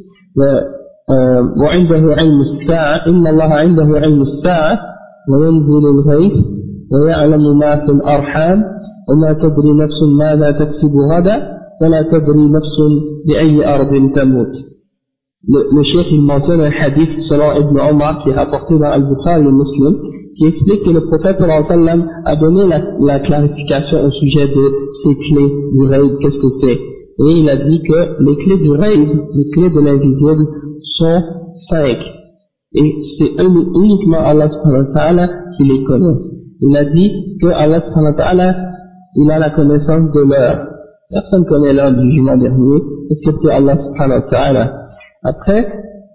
وعنده علم الساعة إن الله عنده علم الساعة وينزل الغيث ويعلم ما في الأرحام وما تدري نفس ماذا تكسب غدا ولا تدري نفس بأي أرض تموت. Le cheikh il mentionne un hadith selon Ibn Omar qui est rapporté dans Al-Bukhari et Muslim, qui explique que le prophète sallallahu alayhi wa sallam a donné la clarification au sujet de ces clés du raid, qu'est-ce que c'est. Et il a dit que les clés du raid, les clés de l'invisible, sont 5. Et c'est uniquement Allah subhanahu wa ta'ala qui les connaît. Il a dit que Allah subhanahu wa ta'ala, il a la connaissance de l'heure. Personne ne connaît l'heure du jugement dernier, excepté Allah subhanahu wa ta'ala. Après,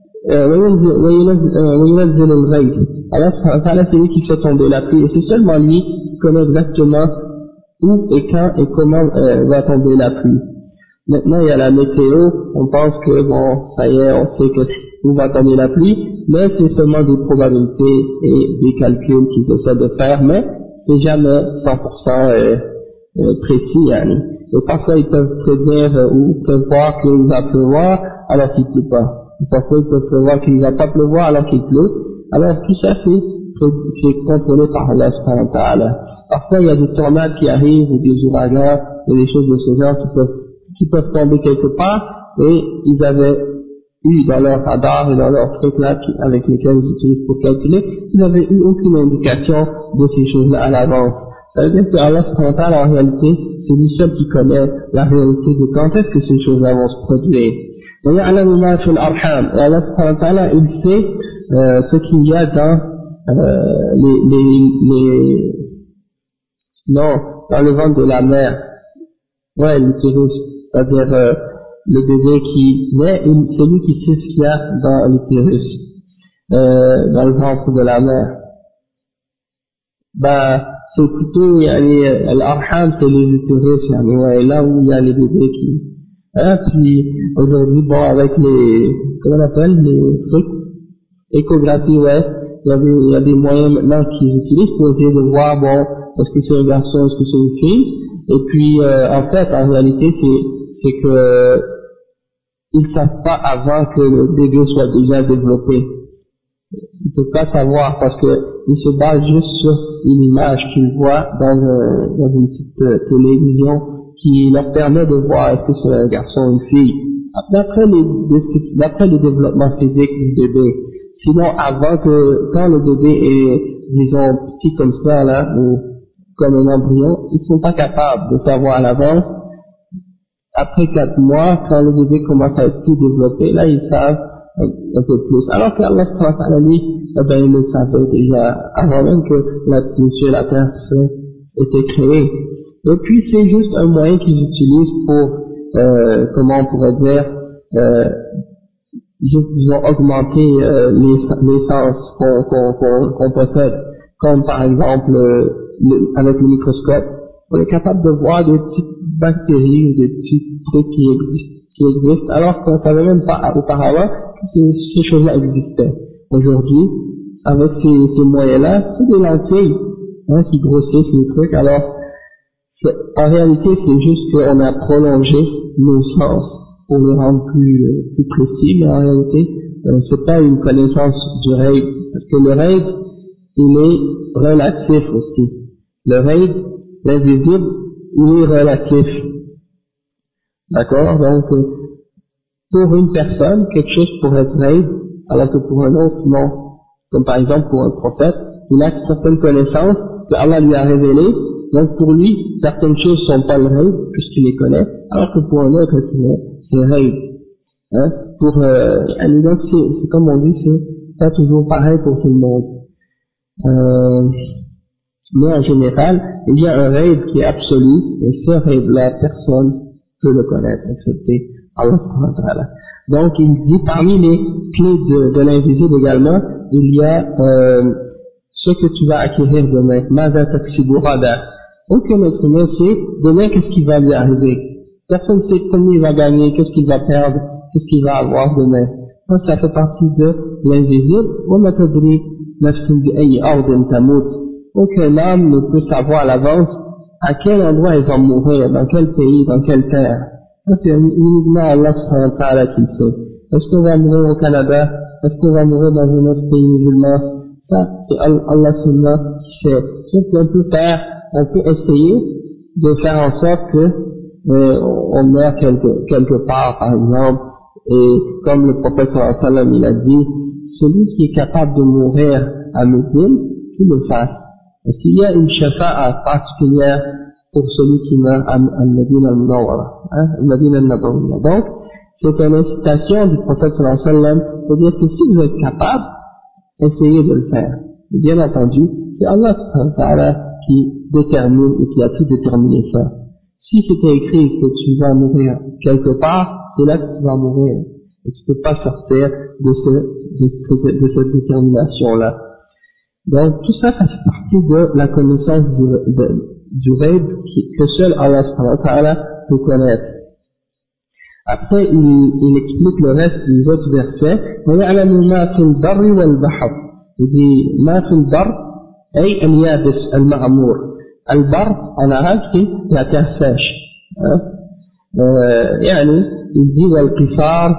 وينزل الغيث. Allah subhanahu wa ta'ala, c'est lui qui fait tomber la pluie, et c'est seulement lui qui connaît exactement où et quand et comment va tomber la pluie. Maintenant, il y a la météo, on pense que bon, ça y est, on sait que où va tomber la pluie, mais c'est seulement des probabilités et des calculs qu'ils essaient de faire, mais c'est jamais 100% précis, yani. Et parfois ils peuvent prédire ou prévoir qu'il va pleuvoir alors qu'il ne pleut pas. Et parfois ils peuvent prévoir qu'il ne va pas pleuvoir alors qu'il pleut. Alors tout ça c'est contrôlé par Allah subhanahu wa ta'ala. Parfois il y a des tornades qui arrivent ou des ouragans et des choses de ce genre qui peuvent tomber quelque part, et ils avaient eu dans leur radar et dans leur truc là avec lesquels ils utilisent pour calculer, ils n'avaient eu aucune indication de ces choses-là à l'avance. Ça veut dire que Allah subhanahu wa ta'ala en réalité c'est lui seul qui connaît la réalité de quand est-ce que ces choses-là vont se produire. Et Allah subhanahu wa ta'ala, il sait ce qu'il y a dans dans le ventre de la mère. Ouais, l'utérus, c'est-à-dire le bébé qui naît, c'est lui qui sait ce qu'il y a dans l'utérus, dans le ventre de la mère. Bah, c'est plutôt, l'arham, c'est les utérus, ouais, là où il y a les bébés qui, puis, aujourd'hui, bon, avec les, comment on appelle, les trucs, échographie, ouais, il y a des moyens maintenant qu'ils utilisent pour essayer de voir, bon, est-ce que c'est un garçon, est-ce que c'est une fille, et puis, en fait, en réalité, c'est que, ils ne savent pas avant que le bébé soit déjà développé. Ils ne peuvent pas savoir parce que ils se basent juste sur une image qu'ils voient dans une petite télévision qui leur permet de voir est-ce que c'est un garçon ou une fille. D'après le développement physique du bébé. Sinon, quand le bébé est, disons, petit comme ça, là, ou comme un embryon, ils ne sont pas capables de savoir à l'avance. Après 4 mois, quand le bébé commence à être plus développé, là, ils savent un peu plus. Alors qu'Allah subhanahu wa ta'ala, lui, il le savait déjà avant même que la terre était créée. Et puis, c'est juste un moyen qu'ils utilisent pour, comment on pourrait dire, ils ont augmenté les sens qu'on possède. Comme par exemple, avec le microscope, on est capable de voir des petites bactéries ou des petits trucs qui existent, alors qu'on ne savait même pas auparavant que ces choses-là existaient. Aujourd'hui, avec ces moyens-là, c'est des lentilles qui grossissent les trucs. Alors, en réalité, c'est juste qu'on a prolongé nos sens pour les rendre plus précis, mais en réalité, c'est pas une connaissance du raid, parce que le raid, il est relatif aussi. Le raid, l'invisible, il est relatif. D'accord? Donc, pour une personne, quelque chose pourrait être raid, alors que pour un autre, non. Comme par exemple pour un prophète, il a certaines connaissances que Allah lui a révélées, donc pour lui, certaines choses sont pas le raid, puisqu'il les connaît, alors que pour un autre, c'est raid. Hein? Donc c'est comme on dit, c'est pas toujours pareil pour tout le monde. Mais en général, il y a un raid qui est absolu, et ce raid-là, personne peut le connaître, excepté Allah subhanahu wa ta'ala. Donc il dit, parmi les clés de l'invisible également, il y a ce que tu vas acquérir demain. Maza taksibu ghada. Aucun être humain sait demain qu'est-ce qui va lui arriver. Personne ne sait combien il va gagner, qu'est-ce qu'il va perdre, qu'est-ce qu'il va avoir demain. Donc ça fait partie de l'invisible. وَمَا تَدْرِي نَفْسٌ بِأَيِّ أَرْضٍ تَمُوتُ. Aucun âme ne peut savoir à l'avance à quel endroit il va mourir, dans quel pays, dans quelle terre. Ça c'est uniquement Allah subhanahu wa ta'ala qui le sait. Est-ce qu'on va mourir au Canada? Est-ce qu'on va mourir dans un autre pays musulman? Ça, c'est Allah seulement qui sait. Ce qu'on peut faire, on peut essayer de faire en sorte que on meurt quelque part, par exemple, et comme le prophète sallallahu alayhi wa sallam, il a dit, celui qui est capable de mourir à Médine, qu'il le fasse. Parce qu'il y a une shafa'a particulière pour celui qui meurt à Médine al-Munawwara, Médine al-Nabawiyya. Donc, c'est une incitation du prophète sallallahu alayhi wa sallam pour dire que si vous êtes capable, essayez de le faire. Et bien entendu, c'est Allah subhanahu wa ta'ala qui détermine et qui a tout déterminé ça. Si c'était écrit que tu vas mourir quelque part, c'est là que tu vas mourir. Et tu ne peux pas sortir de cette détermination-là. Donc tout ça, ça fait partie de la connaissance du rêve que seul Allah subhanahu wa ta'ala peut connaître. Après, il explique le reste des autres versets. وَيَعْلَمُ مَا فِي الْبَرِّ وَالْبَحْرِ. Il dit مَا فِي الْبَرِّ أي اليابس المعمور. البر en arabe c'est la terre sèche. يعني il dit والقفار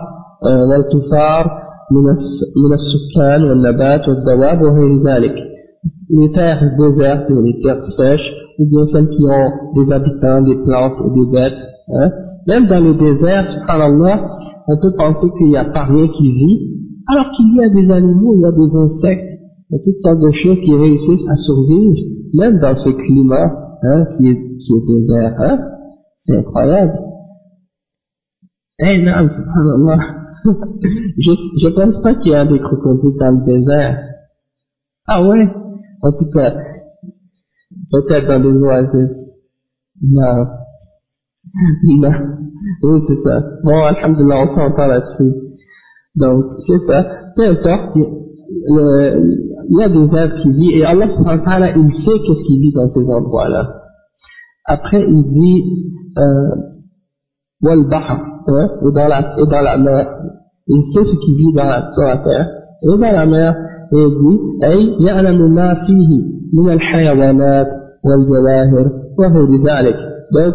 من السكان والنبات والدواب وغير ذلك. Les terres désertes et les terres sèches, ou bien celles qui ont des habitants, des plantes et des bêtes. Même dans les déserts, subhanallah, on peut penser qu'il n'y a pas rien qui vit, alors qu'il y a des animaux, il y a des insectes, il y a toutes sortes de choses qui réussissent à survivre, même dans ce climat qui est désert. C'est incroyable. Non, subhanallah. Je pense pas qu'il y a des crocodiles dans le désert. Ah ouais? En tout cas, peut-être dans des oasis. Non. Non. Oui, c'est ça. Bon, alhamdulillah, on s'entend là-dessus. Donc, c'est ça. Peu importe, il y a des êtres qui vivent, et Allah subhanahu wa ta'ala, il sait qu'est-ce qui vit dans ces endroits-là. Après, il dit, wal bahr, et dans la mer. Il sait ce qui vit sur la terre, et dans la mer, et il dit, ay, ya'lamu ma fihi, min al-hayawanat, wal jawahir, wa ghayri dhalik. Donc,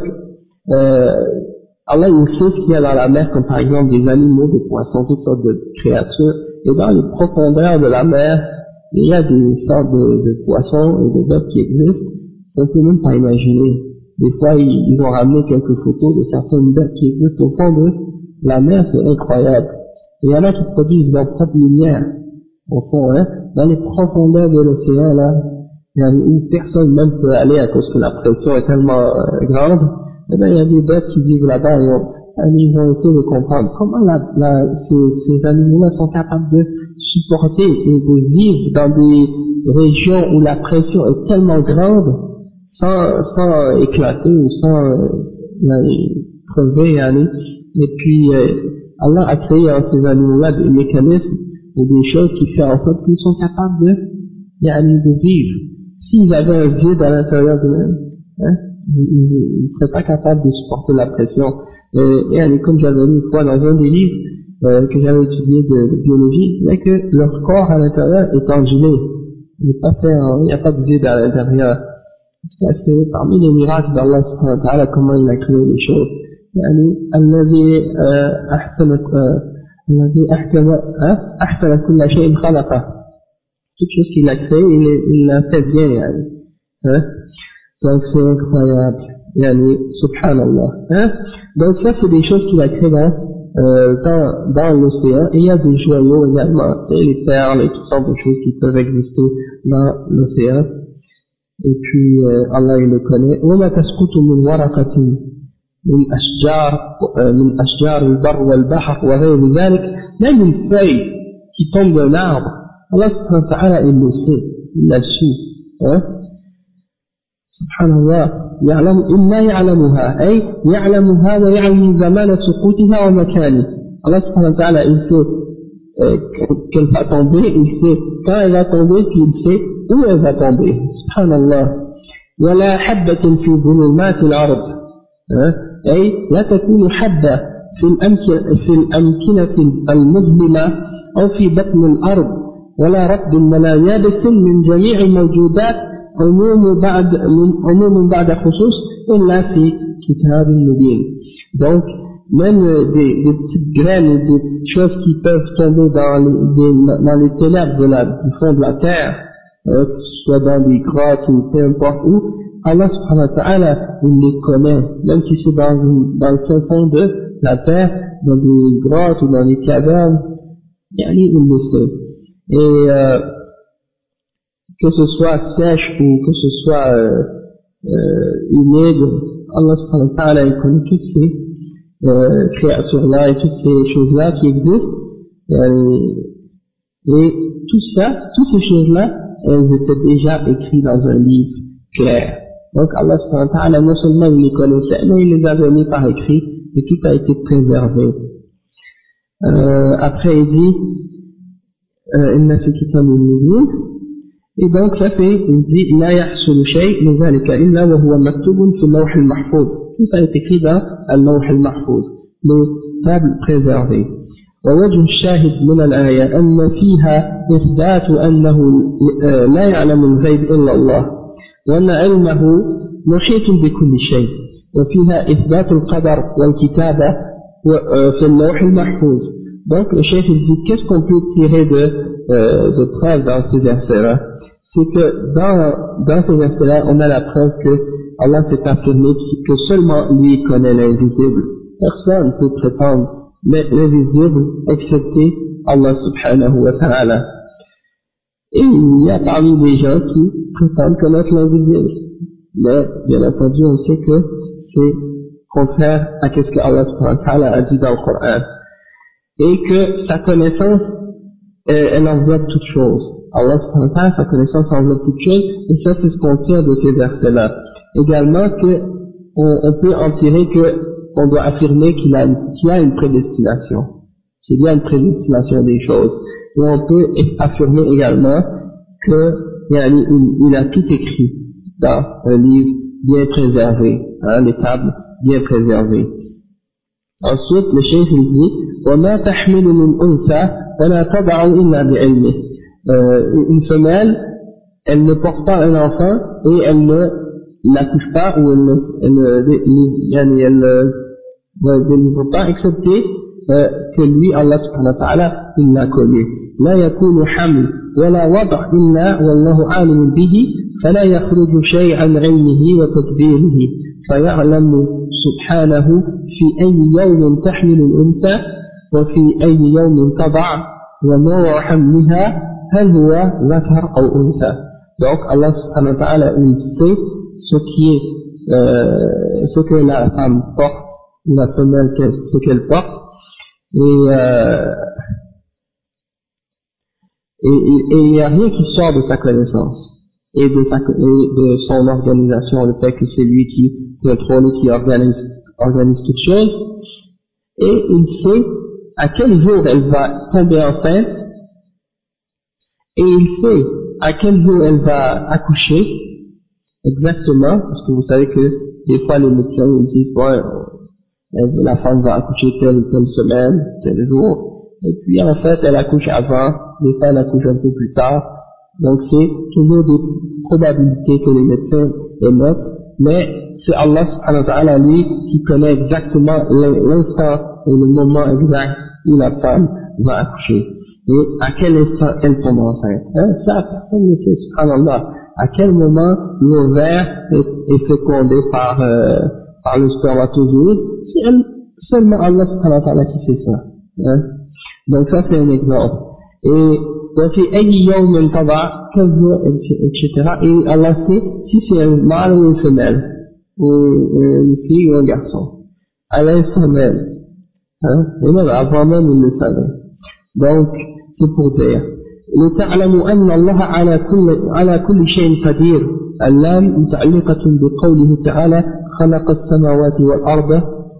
Allah, il sait ce qu'il y a dans la mer, comme par exemple des animaux, des poissons, toutes sortes de créatures, et dans les profondeurs de la mer, il y a des sortes de poissons et de bêtes qui existent, on ne peut même pas imaginer. Des fois, ils ont ramené quelques photos de certaines bêtes qui existent au fond de la mer, c'est incroyable. Et il y en a qui produisent leur propre lumière, au fond, dans les profondeurs de l'océan, là, où personne même peut aller à cause que la pression est tellement grande. Et bien, il y a des bêtes qui vivent là-bas et ils ont essayé de comprendre comment ces animaux-là sont capables de supporter et de vivre dans des régions où la pression est tellement grande sans éclater ou sans crever, et puis Allah a créé en ces animaux-là des mécanismes ou des choses qui font en sorte qu'ils sont capables de vivre. S'ils avaient un vide à l'intérieur d'eux-mêmes, ils ne seraient pas capables de supporter la pression. Et comme j'avais lu une fois dans un des livres que j'avais étudié de biologie, c'est que leur corps à l'intérieur est engelé. Il n'y a pas de vide à l'intérieur. Ça, c'est parmi les miracles d'Allah subhanahu wa ta'ala, comment il a créé les choses. الذي أحسن كل شيء خلقه. Toute chose qu'il a créé, il l'a fait bien, Donc c'est incroyable, subhanallah. Donc ça, c'est des choses qu'il a créées dans l'océan, et il y a des joyaux également, et les perles et toutes sortes de choses qui peuvent exister dans l'océan. Et puis Allah il le connaît. وما تسقط من ورقة من أشجار البر والبحر وغير ذلك. Même une feuille qui tombe d'un arbre, Allah subhanahu wa ta'ala il le sait, il l'a su. سبحان الله. يعلم إلا يعلمها أي يعلمها ويعلم زمان سقوطها ومكانه. Allah subhanahu wa ta'ala il sait qu'elle va tomber, il sait quand elle va tomber, puis il sait où elle va tomber. Subhanallah. ولا حبة في ظلمات الأرض أي لا تكون حبة في الأمكنة المظلمة أو في بطن الأرض ولا رطب ولا يابس من جميع الموجودات عموم بعد خصوص إلا في كتاب مبين. Donc même des petites graines ou des petites choses qui peuvent tomber dans les ténèbres du fond de la terre, que ce soit dans des grottes ou peu importe où, Allah subhanahu wa ta'ala, il les connaît, même si c'est dans le fin fond de la terre, dans des grottes ou dans des cavernes, il le sait. Et que ce soit sèche ou que ce soit humide, Allah subhanahu wa ta'ala, il connaît toutes ces créatures-là et toutes ces choses-là qui existent. Et tout ça, toutes ces choses-là, elles étaient déjà écrites dans un livre clair. Donc Allah subhanahu wa ta'ala, non seulement il les connaissait, mais il les avait mis par écrit et tout a été préservé. Après il dit Inna fi kitabin mubin, et donc ça fait, il dit La yahsulu shay min zalika illa wa huwa maktubun fi al-lawh al-mahfuz. Tout ça est écrit dans al-lawh al-mahfuz, les tables préservées. ووجه الشاهد من الآية أن فيها إثبات أنه لا يعلم الغيب إلا الله وأن علمه محيط بكل شيء وفيها إثبات القدر والكتابة في اللوح المحفوظ. Donc le chef il dit qu'est-ce qu'on peut tirer de preuve dans ces versets-là? C'est que dans ces versets-là on a la preuve que Allah s'est affirmé que seulement lui connaît l'invisible. Personne ne peut prétendre l'invisible excepté Allah subhanahu wa ta'ala. Et il y a parmi les gens qui prétendent connaître l'invisible. Mais, bien entendu, on sait que c'est contraire à ce que Allah subhanahu wa ta'ala a dit dans le Coran. Et que sa connaissance, elle enveloppe toute chose. Allah subhanahu wa ta'ala, sa connaissance enveloppe toute chose, et ça c'est ce qu'on tire de ces versets-là. Également que, on peut en tirer que, on doit affirmer qu'il y a une prédestination. Qu'il y a une prédestination des choses. Et on peut affirmer également qu'il a tout écrit dans un livre bien préservé, les tables bien préservées. Ensuite, le chef il dit وَمَا تَحْمِلُ مِنْ أُنْثَى وَلَا تَضَعُ إِلَّا بِعِلْمِهِ. Une femelle, elle ne porte pas un enfant et elle ne l'accouche pas ou elle ne délivre pas excepté que lui, Allah subhanahu wa ta'ala, il l'a connu. لا يكون حمل ولا وضع إلا والله عالم به فلا يخرج شيء عن علمه وتدبيره فيعلم سبحانه في أي يوم تحمل الأنثى وفي أي يوم تضع وموضع حملها هل هو ذكر أو أنثى. Donc Allah subhanahu wa ta'ala il sait ce que la femme porte ou la femelle ce qu'elle porte et il n'y a rien qui sort de sa connaissance et de son organisation, le fait que c'est lui qui contrôle et qui organise toutes choses, et il sait à quel jour elle va tomber enceinte et il sait à quel jour elle va accoucher exactement, parce que vous savez que des fois les médecins ils disent bon, la femme va accoucher telle semaine, tel jour, et puis en fait elle accouche avant, des fois elle accouche un peu plus tard, donc c'est toujours des probabilités que les médecins émettent, mais c'est Allah subhanahu wa ta'ala lui qui connaît exactement l'instant et le moment exact où la femme va accoucher, et à quel instant elle tombe enceinte. Ça personne ne sait, subhanallah, à quel moment l'ovaire est fécondé par le spermatozoïde. C'est seulement Allah subhanahu wa ta'ala qui fait ça. Donc ça c'est un exemple. Et voici quel jour, etc. Et Allah sait si c'est un mâle ou une femelle, ou une fille ou un garçon. Allah est femelle. Et même avant même il le savait. Donc c'est pour dire لتعلموا أن الله على كل شيء قدير. اللام متعلقة بقوله تعالى خلق السماوات والأرض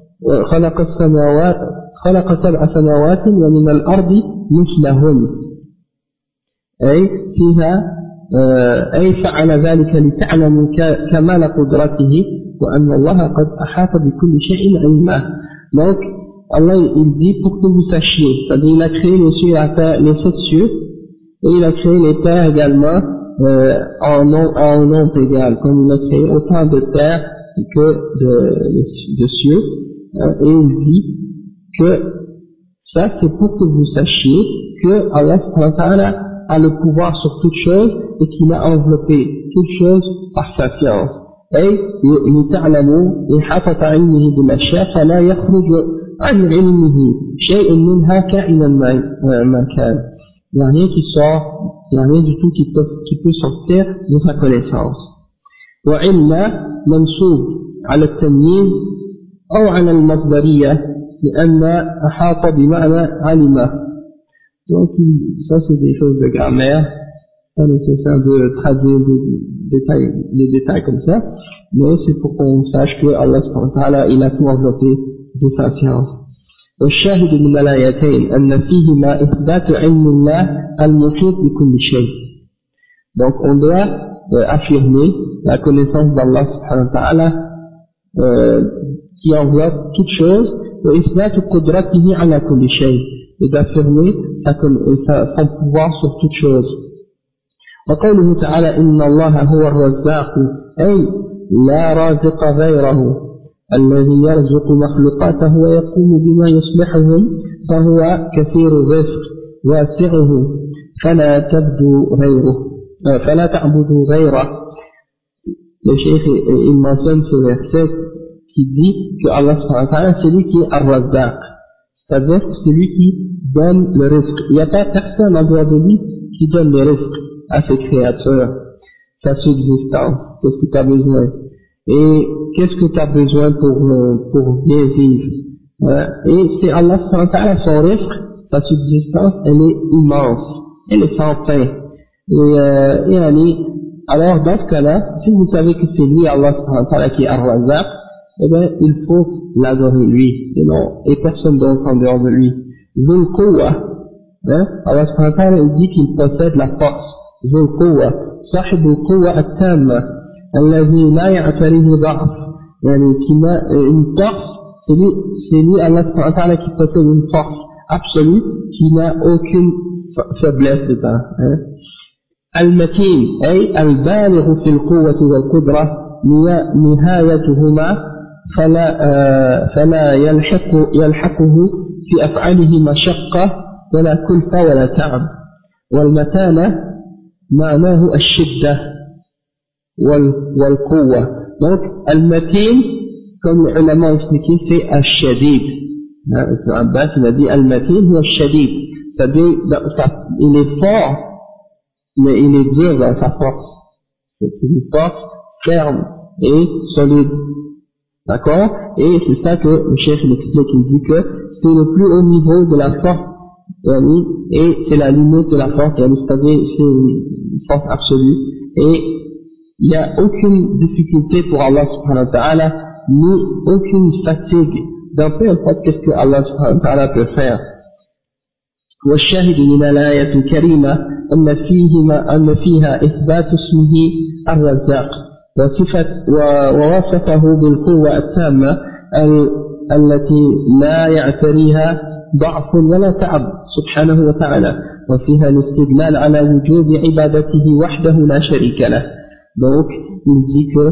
خلق 7 سماوات ومن الأرض مثلهن أي فيها أي فعل ذلك لتعلموا كمال قدرته وأن الله قد أحاط بكل شيء علما. Donc Allah il dit pour que vous sachiez, c'est-à-dire il a créé les cieux, les 7 cieux, et il a créé les terres également en nombre égal, comme il a créé autant de terres que de cieux, et il dit que ça c'est pour que vous sachiez que Allah subhanahu wa ta'ala a le pouvoir sur toute chose et qu'il a enveloppé toute chose par sa science. أي لتعلموا إحاطة علمه بالأشياء فلا يخرج عن علمه شيء منها كائنا ما كان. Il n'y a rien qui sort, il n'y a rien du tout qui peut sortir de sa connaissance. وإلا منسوب على التمييز أو على المصدرية لأن أحاط بمعنى علمه. Donc ça c'est des choses de grammaire, pas nécessaire de traduire des détails comme ça, mais c'est pour qu'on sache que Allah subhanahu wa ta'ala il a tout enveloppé de sa science. والشاهد من الآيتين أن فيهما إثبات علم الله المحيط بكل شيء. Donc on doit affirmer la connaissance d'Allah subhanahu wa ta'ala qui enveloppe toute chose, وإثبات قدرته على كل شيء, et d'affirmer son pouvoir sur toute chose. وقوله تعالى إن الله هو الرزاق أي لا رازق غيره الذي يرزق مخلوقاته ويقوم بما يصلحهم فهو كثير الرزق واسعه فلا تعبدوا غيره. Le cheikh il mentionne ce verset qui dit que Allah subhanahu wa ta'ala c'est lui qui est Ar-Razzaq, c'est-à-dire que c'est lui qui donne le risque. Il n'y a pas personne en dehors de lui qui donne le risque à ses créateurs, sa subsistance, qu'est-ce que tu as besoin et qu'est-ce que tu as besoin pour bien vivre, et c'est Allah subhanahu wa ta'ala, son risque, sa subsistance elle est immense, elle est sans fin, et alors dans ce cas-là, si vous savez que c'est lui Allah subhanahu wa ta'ala qui est Ar-Razzaq, eh bien il faut l'adorer lui et personne d'autre en dehors de lui. Zul Quwwa, Allah subhanahu wa ta'ala il dit qu'il possède la force. Zul Quwwa, Sahib al-Quwwa at-Tamma, الذي لا يعتريه ضعف, يعني qui a une force, c'est lui Allah subhanahu wa ta'ala qui possède une force absolue qui n'a aucune faiblesse dedans. المتين أي البالغ في القوة والقدرة نهايتهما فلا يلحقه في أفعاله مشقة ولا كلفة ولا تعب. والمتانة معناه الشدة والقوة. Donc المتين comme les ulama ont expliqué c'est الشديد. Ibn Abbas il a dit المتين هو الشديد, c'est-à-dire il est fort mais il est dur dans sa force, c'est une force ferme et solide, d'accord, et c'est ça que le cheikh il explique, il dit que c'est le plus haut niveau de la force, et c'est la limite de la force, c'est-à-dire c'est une force absolue, et il n'y a aucune difficulté pour Allah subhanahu wa ta'ala, ni aucune fatigue dans peu importe qu'est-ce que Allah subhanahu wa ta'ala peut faire. والشاهد من الآية الكريمة أن فيها إثبات اسمه الرزاق ووصفه بالقوة التامة التي لا يعتريها ضعف ولا تعب سبحانه وتعالى, وفيها الاستدلال على وجوب عبادته وحده لا شريك له. Donc il dit que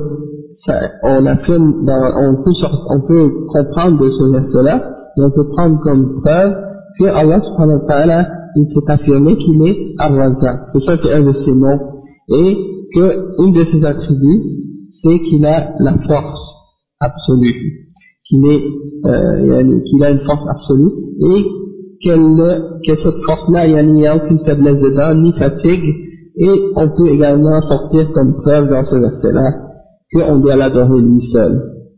on peut comprendre de ce verset-là, et on peut prendre comme preuve que Allah subhanahu wa ta'ala il s'est affirmé qu'il est Ar-Razzaq, c'est ça c'est un de ses noms, et que une de ses attributs c'est qu'il a la force absolue, qu'il a une force absolue, et que cette force-là il n'y a aucune faiblesse dedans ni fatigue, et on peut également sortir comme preuve dans ce verset-là qu'on doit l'adorer lui seul,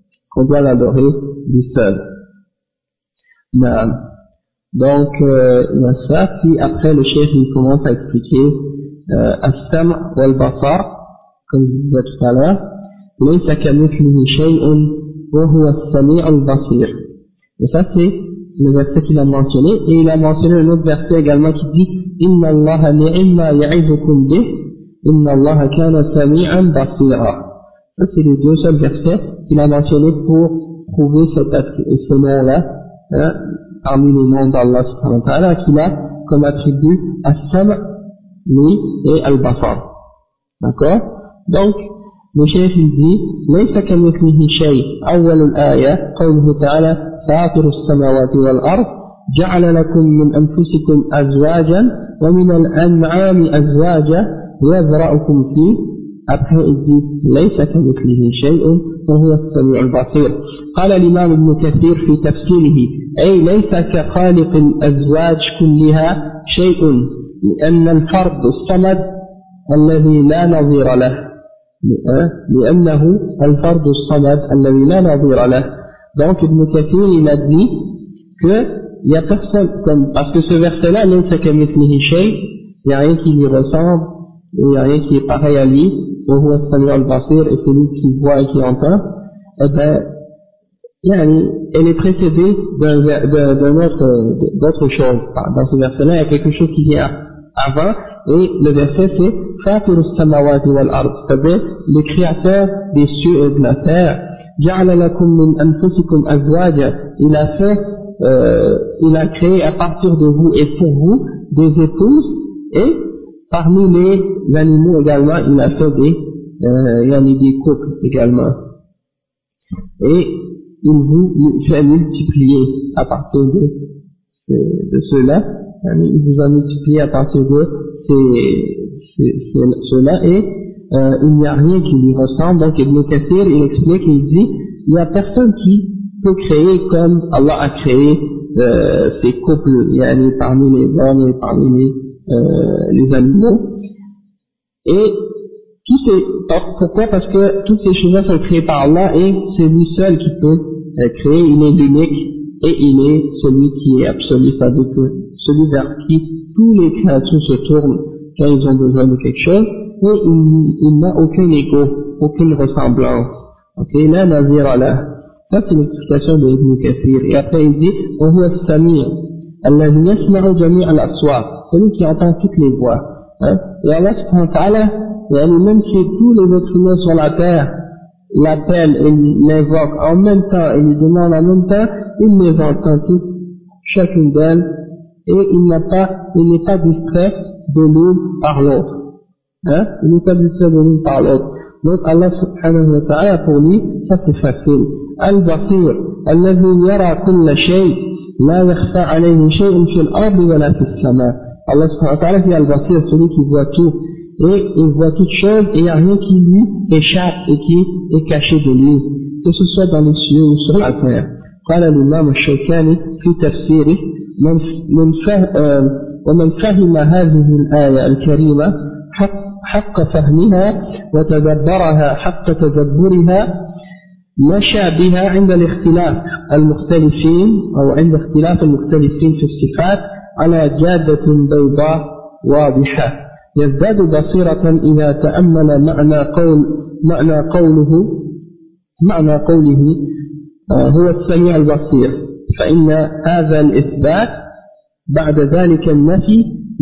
Donc, il y a ça, puis après le cheikh il commence à expliquer As-Sam' wal-Basar, comme je disais tout à l'heure, Laysa kamithlihi shay'un wa huwa as-sami' al-basir. Et ça c'est le verset qu'il a mentionné, et il a mentionné un autre verset également qui dit Inna Allaha ni'ma ya'izukum bih, Inna Allaha kana sami'an basira. Ça c'est les deux seuls versets qu'il a mentionnés pour prouver ce nom-là, parmi les noms d'Allah subhanahu wa ta'ala qu'il a comme attribut As-Sam' lui et Al-Basar, d'accord. Donc le cheikh il dit Laysa kamithlihi shay, awwal al-aya qawluhu ta'ala fatiru as-samawati wal-ard ja'ala lakum min anfusikum azwajan wa min al-an'ami azwajan yazra'ukum fi après il dit ليس كمثله شيء وهو السميع البصير. قال الإمام ابن كثير في تفسيره أي ليس كخالق الأزواج كلها شيء لأن الفرد الصمد الذي لا نظير له لأنه الفرد الصمد الذي لا نظير له. Donc Ibn Kathir il a dit que il y a personne comme parce que ce verset là ليس كمثله شيء, il n'y a rien qui lui ressemble, il n'y a rien qui est pareil à lui, وهو السميع البصير et celui qui voit et qui entend. Eh ben elle est précédée d'autre chose. Dans ce verset-là, il y a quelque chose qui vient avant, et le verset c'est فاطر السماوات والأرض, c'est-à-dire le créateur des cieux et de la terre. جعل لكم من أنفسكم أزواجا, il a créé à partir de vous et pour vous des épouses, et parmi les animaux également, il a fait des couples également. Et il vous fait multiplier à partir de cela, il vous a multiplié à partir de cela, et il n'y a rien qui lui ressemble. Donc Ibn Kathir il explique, il dit il n'y a personne qui peut créer comme Allah a créé ces couples parmi les hommes et parmi les animaux. Et pourquoi? Parce que toutes ces choses-là sont créées par Allah, et c'est lui seul qui peut créer, il est l'unique, et il est celui qui est absolu, c'est-à-dire que celui vers qui tous les créatures se tournent quand ils ont besoin de quelque chose, et il n'a aucun égo, aucune ressemblance. Ok, là, nazira là. Ça, c'est l'explication de Ibn Kathir. Et après, il dit, وهو السميع الذي يسمع جميع الأصوات, celui qui entend toutes les voix. Et Allah subhanahu wa ta'ala, même si tous les êtres humains sur la terre l'appellent et l'invoquent en même temps et lui demandent en même temps, il les entend toutes, chacune d'elles, et il n'est pas distrait de l'une par l'autre. Il n'est pas distrait de l'une par l'autre. Donc Allah subhanahu wa ta'ala, pour lui, ça c'est facile. Al-Basir, الذي يرى كل شيء لا يخفى عليه شيء في الأرض ولا في السماء. Allah subhanahu wa ta'ala c'est Al-Basir, celui qui voit tout, et il voit toutes choses, et il n'y a rien qui lui échappe et qui est caché de lui, que ce soit dans les cieux ou sur la terre. قال الإمام الشوكاني في تفسيره ومن فهم هذه الآية الكريمة حق فهمها وتدبرها حق تدبرها مشى بها عند الاختلاف المختلفين أو عند اختلاف المختلفين في الصفات على جادة بيضاء واضحة يزداد بصيرة إذا تأمل معنى قوله هو السميع البصير، فإن هذا الإثبات بعد ذلك النفي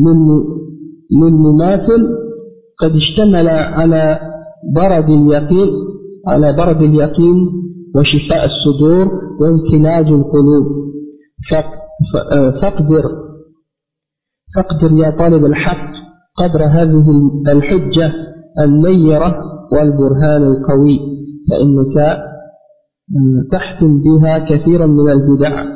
للمماثل قد اشتمل على برد اليقين وشفاء الصدور وامتلاج القلوب. فاقدر يا طالب الحق قدر هذه الحجة النيرة والبرهان القوي، فإنك تحتم بها كثيرا من البدع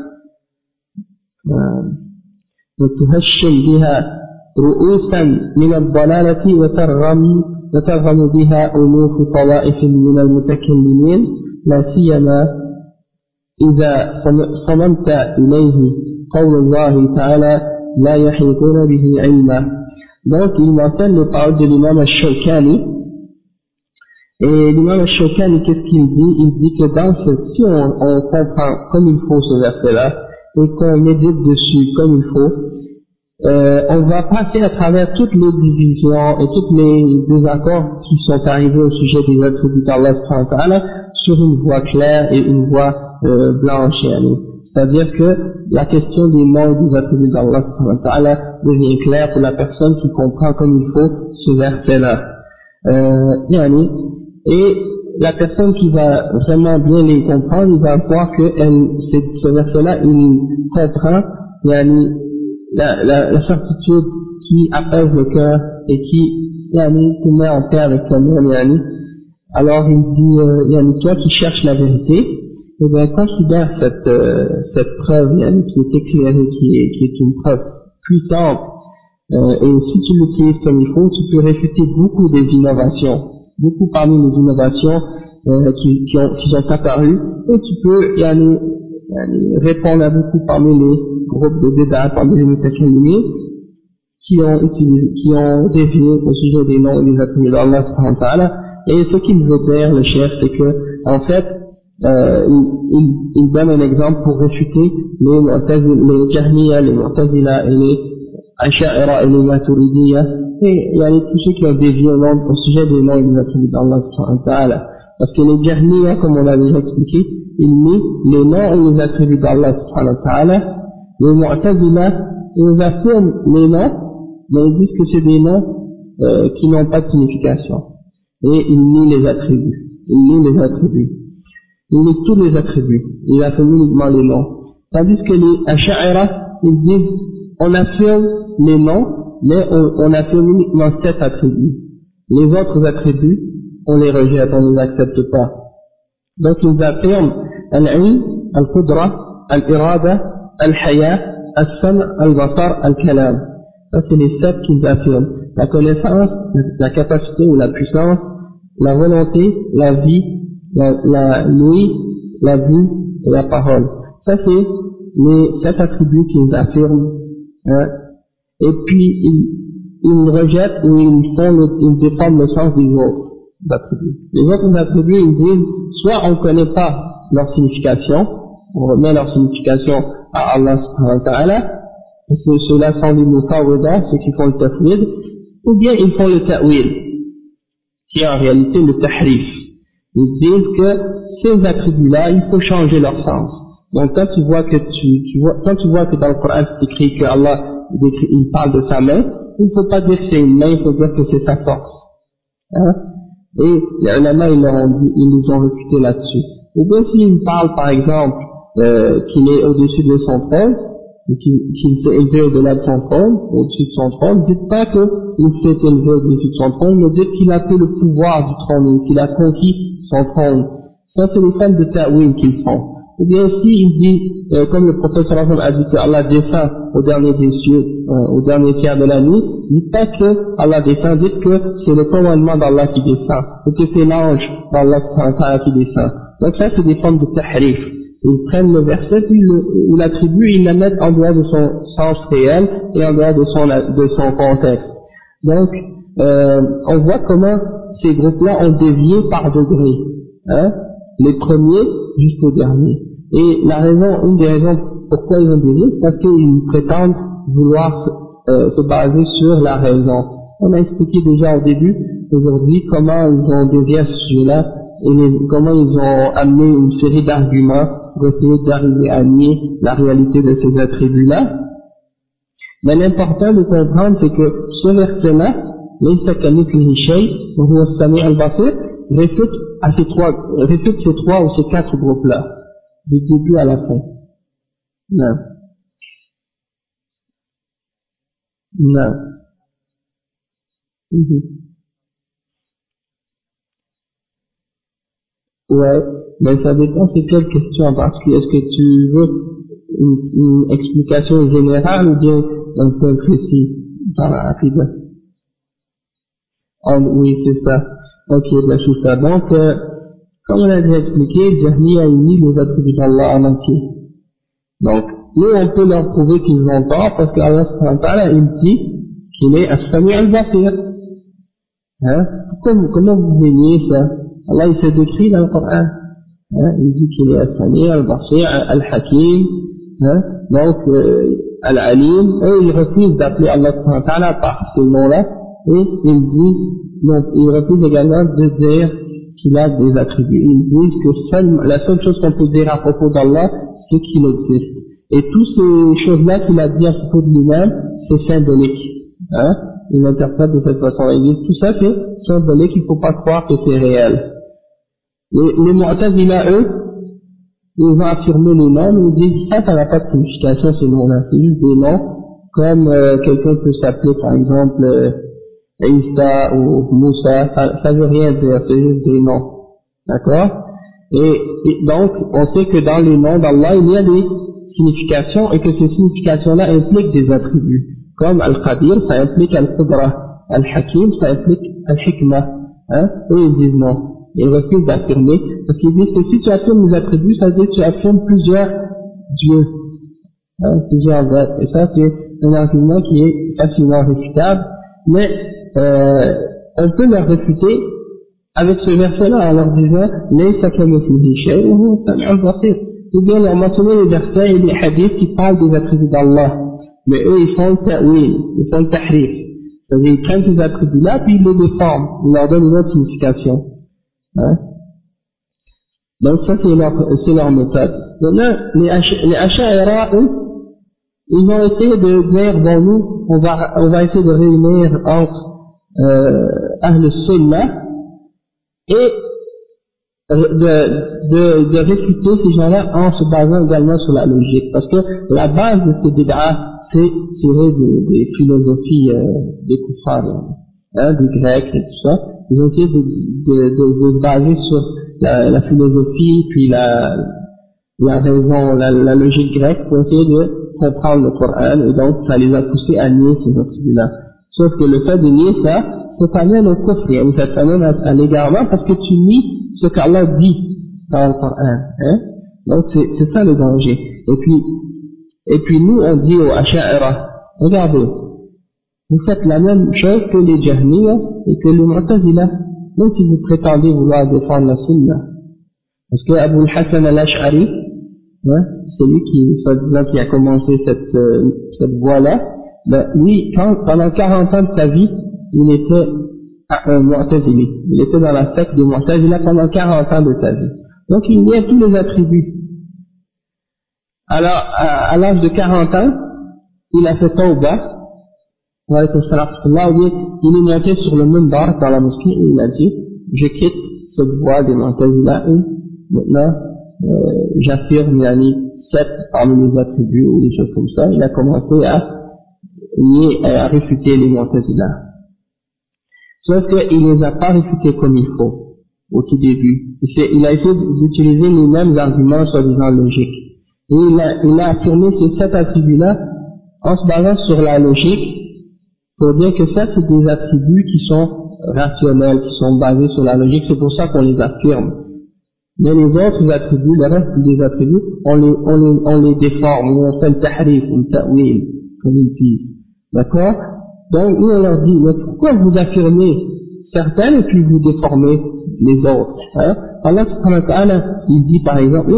وتهشم بها رؤوسا من الضلالة وترغم بها ألوف طوائف من المتكلمين، لا سيما إذا صممت إليه قول الله تعالى لا يحيطون به علما. Donc il mentionne les paroles de l'imam al-Shawkani, et l'imam al-Shawkani qu'est-ce qu'il dit? Il dit que si on comprend comme il faut ce verset-là et qu'on médite dessus comme il faut, on va passer à travers toutes les divisions et tous les désaccords qui sont arrivés au sujet des attributs d'Allah subhanahu wa ta'ala sur une voie claire et une voie blanche. C'est-à-dire que la question des noms et des attributs d'Allah subhanahu wa ta'ala devient claire pour la personne qui comprend comme il faut ce verset-là. Et la personne qui va vraiment bien les comprendre, il va voir que ce verset-là, il comprend la certitude qui apaise le cœur et qui te met en paix avec toi-même. Alors il dit, toi qui cherches la vérité, eh bien considère cette preuve qui est éclairée, qui est une preuve puissante, et si tu l'utilises comme il faut, tu peux réfuter beaucoup des innovations beaucoup parmi les innovations qui sont apparues, et tu peux répondre à beaucoup parmi les groupes de débat, parmi les mutakallimin, qui ont dévié au sujet des noms et des attributs d'Allah subhanahu wa ta'ala. Et ce qu'il veut dire, le chef, c'est que, en fait, il donne un exemple pour réfuter les Jahmiya, les Mu'tazila et les Asha'ira et les Maturidiyya, et tous ceux qui ont dévié au sujet des noms et des attributs d'Allah subhanahu wa ta'ala. Parce que les Jahmiya, comme on l'a déjà expliqué, ils nient les noms et les attributs d'Allah subhanahu wa ta'ala. Les Mu'tazila, ils affirment les noms, mais ils disent que c'est des noms qui n'ont pas de signification. Et ils nient les attributs. Ils nient tous les attributs. Ils affirment uniquement les noms. Tandis que les Asha'ira, ils disent, on affirme les noms, mais on affirme uniquement 7 attributs. Les autres attributs, on les rejette, on ne les accepte pas. Donc ils affirment al-ilm, al-qudra, al-irada, al-haya, al-sam', al-basar, al-kalam. Ça c'est les 7 qu'ils affirment. La connaissance, la capacité ou la puissance, la volonté, la vie, la nuit, la vue et la parole. Ça c'est les 7 attributs qu'ils affirment. Hein. Et puis ils rejettent ou ils défendent le sens des autres attributs. Les autres attributs, ils disent, soit on ne connaît pas leur signification, on remet leur signification à Allah subhanahu wa ta'ala, ceux-là sont les mufawwida, ceux qui font le tafwid, ou bien ils font le ta'wil, qui est en réalité le tahrif. Ils disent que ces attributs-là, il faut changer leur sens. Donc quand tu vois que quand tu vois que dans le Coran c'est écrit que Allah il parle de sa main, il ne faut pas dire que c'est une main, il faut dire que c'est sa force. Hein? Et les ulama ils nous ont réfuté là-dessus. Ou bien s'il parle par exemple qu'il est au-dessus de son trône, qu'il s'est élevé au-delà de son trône, au-dessus de son trône, dites pas qu'il s'est élevé au-dessus de son trône, mais dites qu'il a pris le pouvoir du trône, qu'il a conquis son trône. Ça c'est les formes de ta'wil qu'ils font. Ou bien si il dit, comme le prophète sallallahu alayhi wa sallam a dit que Allah descend au dernier des cieux, au dernier tiers de la nuit, dites pas que Allah descend, dites que c'est le commandement d'Allah qui descend, ou que c'est l'ange d'Allah qui descend. Donc ça c'est des formes de tahrif. Ils prennent le verset ou l'attribut, ils la mettent en dehors de son sens réel et en dehors de son contexte. Donc, on voit comment ces groupes-là ont dévié par degrés, hein, les premiers jusqu'aux derniers. Et une des raisons pourquoi ils ont dévié, c'est parce qu'ils prétendent vouloir se baser sur la raison. On a expliqué déjà au début, aujourd'hui, comment ils ont dévié à ce sujet-là et comment ils ont amené une série d'arguments pour essayer d'arriver à nier la réalité de ces attributs-là. Mais l'important de comprendre, c'est que ce verset-là, ليس كمثله شيء وهو السميع البصير, réfute ces trois ou ces quatre groupes-là, du début à la fin. Non. Non. Ouais, mais ça dépend c'est quelle question en particulier. Est-ce que tu veux une explication générale ou bien un point précis dans la Aqidah? Oui, c'est ça. Ok, ben c'est ça. Donc, comme on a déjà expliqué, Jahmi a uni les attributs d'Allah en entier. Donc, nous on peut leur prouver qu'ils ont tort parce qu'Allah il dit qu'il est As-Sami' al-Basir. Hein? Comment vous voyez ça? Allah il se décrit dans le Coran. Hein? Il dit qu'il est As-Sami' al-Basir, Al-Hakim, hein? Donc Al-Alim, et ils refusent d'appeler Allah par ces noms-là, et ils refusent également de dire qu'il a des attributs. Ils disent que la seule chose qu'on peut dire à propos d'Allah, c'est qu'il existe. Et toutes ces choses-là qu'il a dit à propos de lui-même, c'est symbolique. Hein? Ils l'interprètent de cette façon. Ils disent tout ça c'est symbolique, il ne faut pas croire que c'est réel. Les Mu'tazila, eux, ils ont affirmé les noms, mais ils disent ça n'a pas de signification ces noms-là. C'est juste des noms, comme quelqu'un peut s'appeler par exemple Isa ou Moussa, ça veut rien dire, c'est juste des noms. D'accord? Et donc, on sait que dans les noms d'Allah, il y a des significations et que ces significations-là impliquent des attributs. Comme Al-Qadir, ça implique Al-Qudra. Al-Hakim, ça implique Al-Hikmah. Hein? Eux, ils disent non. Ils refusent d'affirmer, parce qu'ils disent que si tu affirmes les attributs, ça veut dire que tu affirmes plusieurs dieux, hein, plusieurs gods. Et ça, c'est un argument qui est facilement réfutable, mais on peut leur réfuter avec ce verset-là en leur disant « Laysa kamithlihi shay'un wa huwa as-sami'ul basir » ou bien leur mentionner les versets et les hadiths qui parlent des attributs d'Allah. Mais eux, ils font le ta'wil, ils font le tahrif. C'est-à-dire, ils prennent ces attributs-là, puis ils les déforment, ils leur donnent une autre signification. Hein? Donc ça, c'est leur méthode. Maintenant, les Ash'ara, eux, ils ont essayé de dire, bon, nous, on va essayer de réunir entre Ahl Sunnah et de réfuter ces gens-là en se basant également sur la logique. Parce que la base de ces bid'ah, c'est tiré des philosophies des kuffars, hein, des Grecs et tout ça. Ils ont essayé de se baser sur la philosophie, puis la raison, la logique grecque pour essayer de comprendre le Coran, et donc ça les a poussés à nier ces attributs-là. Sauf que le fait de nier ça, ça t'amène au kufr, ça t'amène à l'égarement parce que tu nies ce qu'Allah dit dans le Coran. Hein? Donc c'est ça le danger. Et puis nous on dit aux Asha'ira, regardez, vous faites la même chose que les Jahmiyyah et que les Mu'tazila, même si vous prétendez vouloir défendre la Sunna. Parce que Abu al-Hassan al-Ash'ari, hein, c'est lui qui a commencé cette voie-là, ben, lui, pendant 40 ans de sa vie, il était un Mu'tazili. Il était dans la secte des Mu'tazila pendant 40 ans de sa vie. Donc il y a tous les attributs. Alors, à l'âge de 40 ans, il a fait tawbah, il est monté sur le minbar dans la mosquée et il a dit, je quitte cette voie des Mu'tazila et maintenant, j'affirme, 7 parmi les attributs ou des choses comme ça. Il a commencé à réfuter les Mu'tazila. Sauf qu'il ne les a pas réfutés comme il faut, au tout début. Il a essayé d'utiliser les mêmes arguments soi-disant logiques. Et il a affirmé ces 7 attributs-là en se basant sur la logique, pour dire que ça, c'est des attributs qui sont rationnels, qui sont basés sur la logique, c'est pour ça qu'on les affirme. Mais les autres attributs, le reste des attributs, on les déforme, on fait le tahrif ou le ta'wil, comme ils disent. D'accord? Donc, nous on leur dit, mais pourquoi vous affirmez certaines et puis vous déformez les autres? Hein? Allah subhanahu wa ta'ala, il dit par exemple,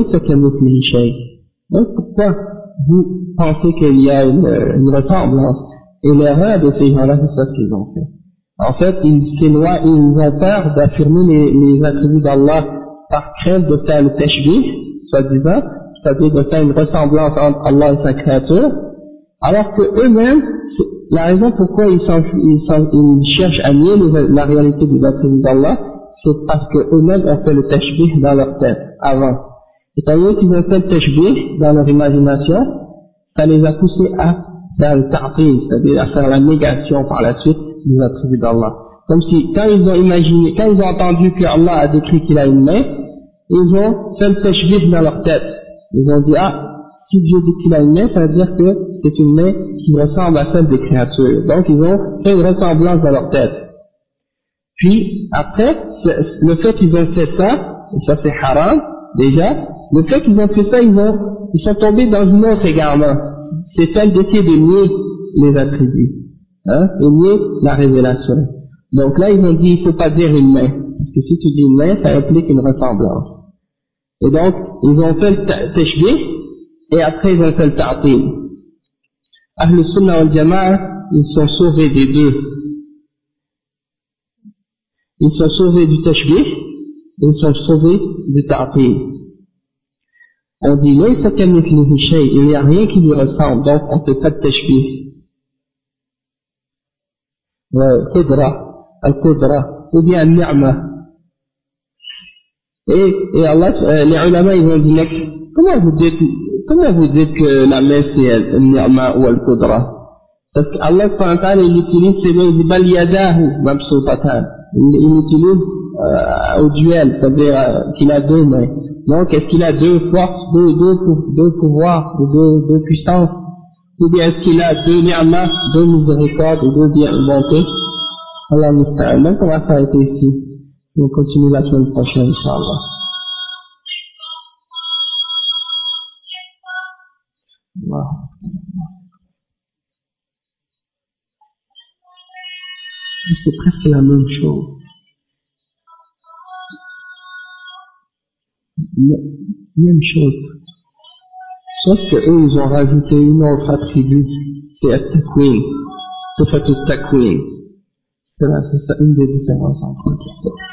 donc pourquoi vous pensez qu'il y a une ressemblance? Et l'erreur de ces gens-là, c'est ça qu'ils ont fait. En fait, ils ont peur d'affirmer les attributs d'Allah par crainte de faire le tashbih, soi-disant, c'est-à-dire de faire une ressemblance entre Allah et sa créature, alors que eux-mêmes, la raison pourquoi ils cherchent à nier la réalité des attributs d'Allah, c'est parce qu'eux-mêmes ont fait le tashbih dans leur tête, avant. Étant donné qu'ils ont fait le tashbih dans leur imagination, ça les a poussés à faire le ta'til, c'est-à-dire à faire la négation par la suite des attributs d'Allah. Comme si, quand ils ont entendu que Allah a décrit qu'il a une main, ils ont fait le tashbih dans leur tête. Ils ont dit, si Dieu dit qu'il a une main, ça veut dire que c'est une main qui ressemble à celle des créatures. Donc ils ont fait une ressemblance dans leur tête. Puis, après, le fait qu'ils ont fait ça, et ça c'est haram, déjà, le fait qu'ils ont fait ça, ils sont tombés dans une autre égarement. C'est celle d'essayer de nier les attributs, hein, et nier la révélation. Donc là, ils ont dit, il ne faut pas dire une main, parce que si tu dis une main, ça implique une ressemblance. Et donc, ils ont fait le tashbih, et après ils ont fait le ta'til. Ahl Sunnah wal Jama'a, ils sont sauvés des deux. Ils sont sauvés du tashbih, et ils sont sauvés du ta'til. On dit, laysa kamithlihi shay', il n'y a rien qui lui ressemble, donc on ne fait pas de tashbih. Al-Qudra, ou bien Al-Ni'ma. Et Allah, les ulama, ils ont dit, comment vous dites que la main c'est Al-Ni'ma ou Al-Qudra? Parce qu'Allah, il utilise ces mots, il dit, bal yadahu mabsoutatan. Il utilise au duel, c'est-à-dire qu'il a deux mains. Donc, est-ce qu'il a deux forces, deux pouvoirs, deux puissances? Ou bien est-ce qu'il a deux ni'ma, deux miséricordes, ou deux bontés? Allah musta'an. Donc, on va s'arrêter ici. on continue la semaine prochaine, Inch'Allah. Wow. C'est presque la même chose. Même chose. Sauf que eux, ils ont rajouté une autre attribut, c'est at-takwin. C'est fait au takwin. C'est là, c'est ça une des différences entre eux.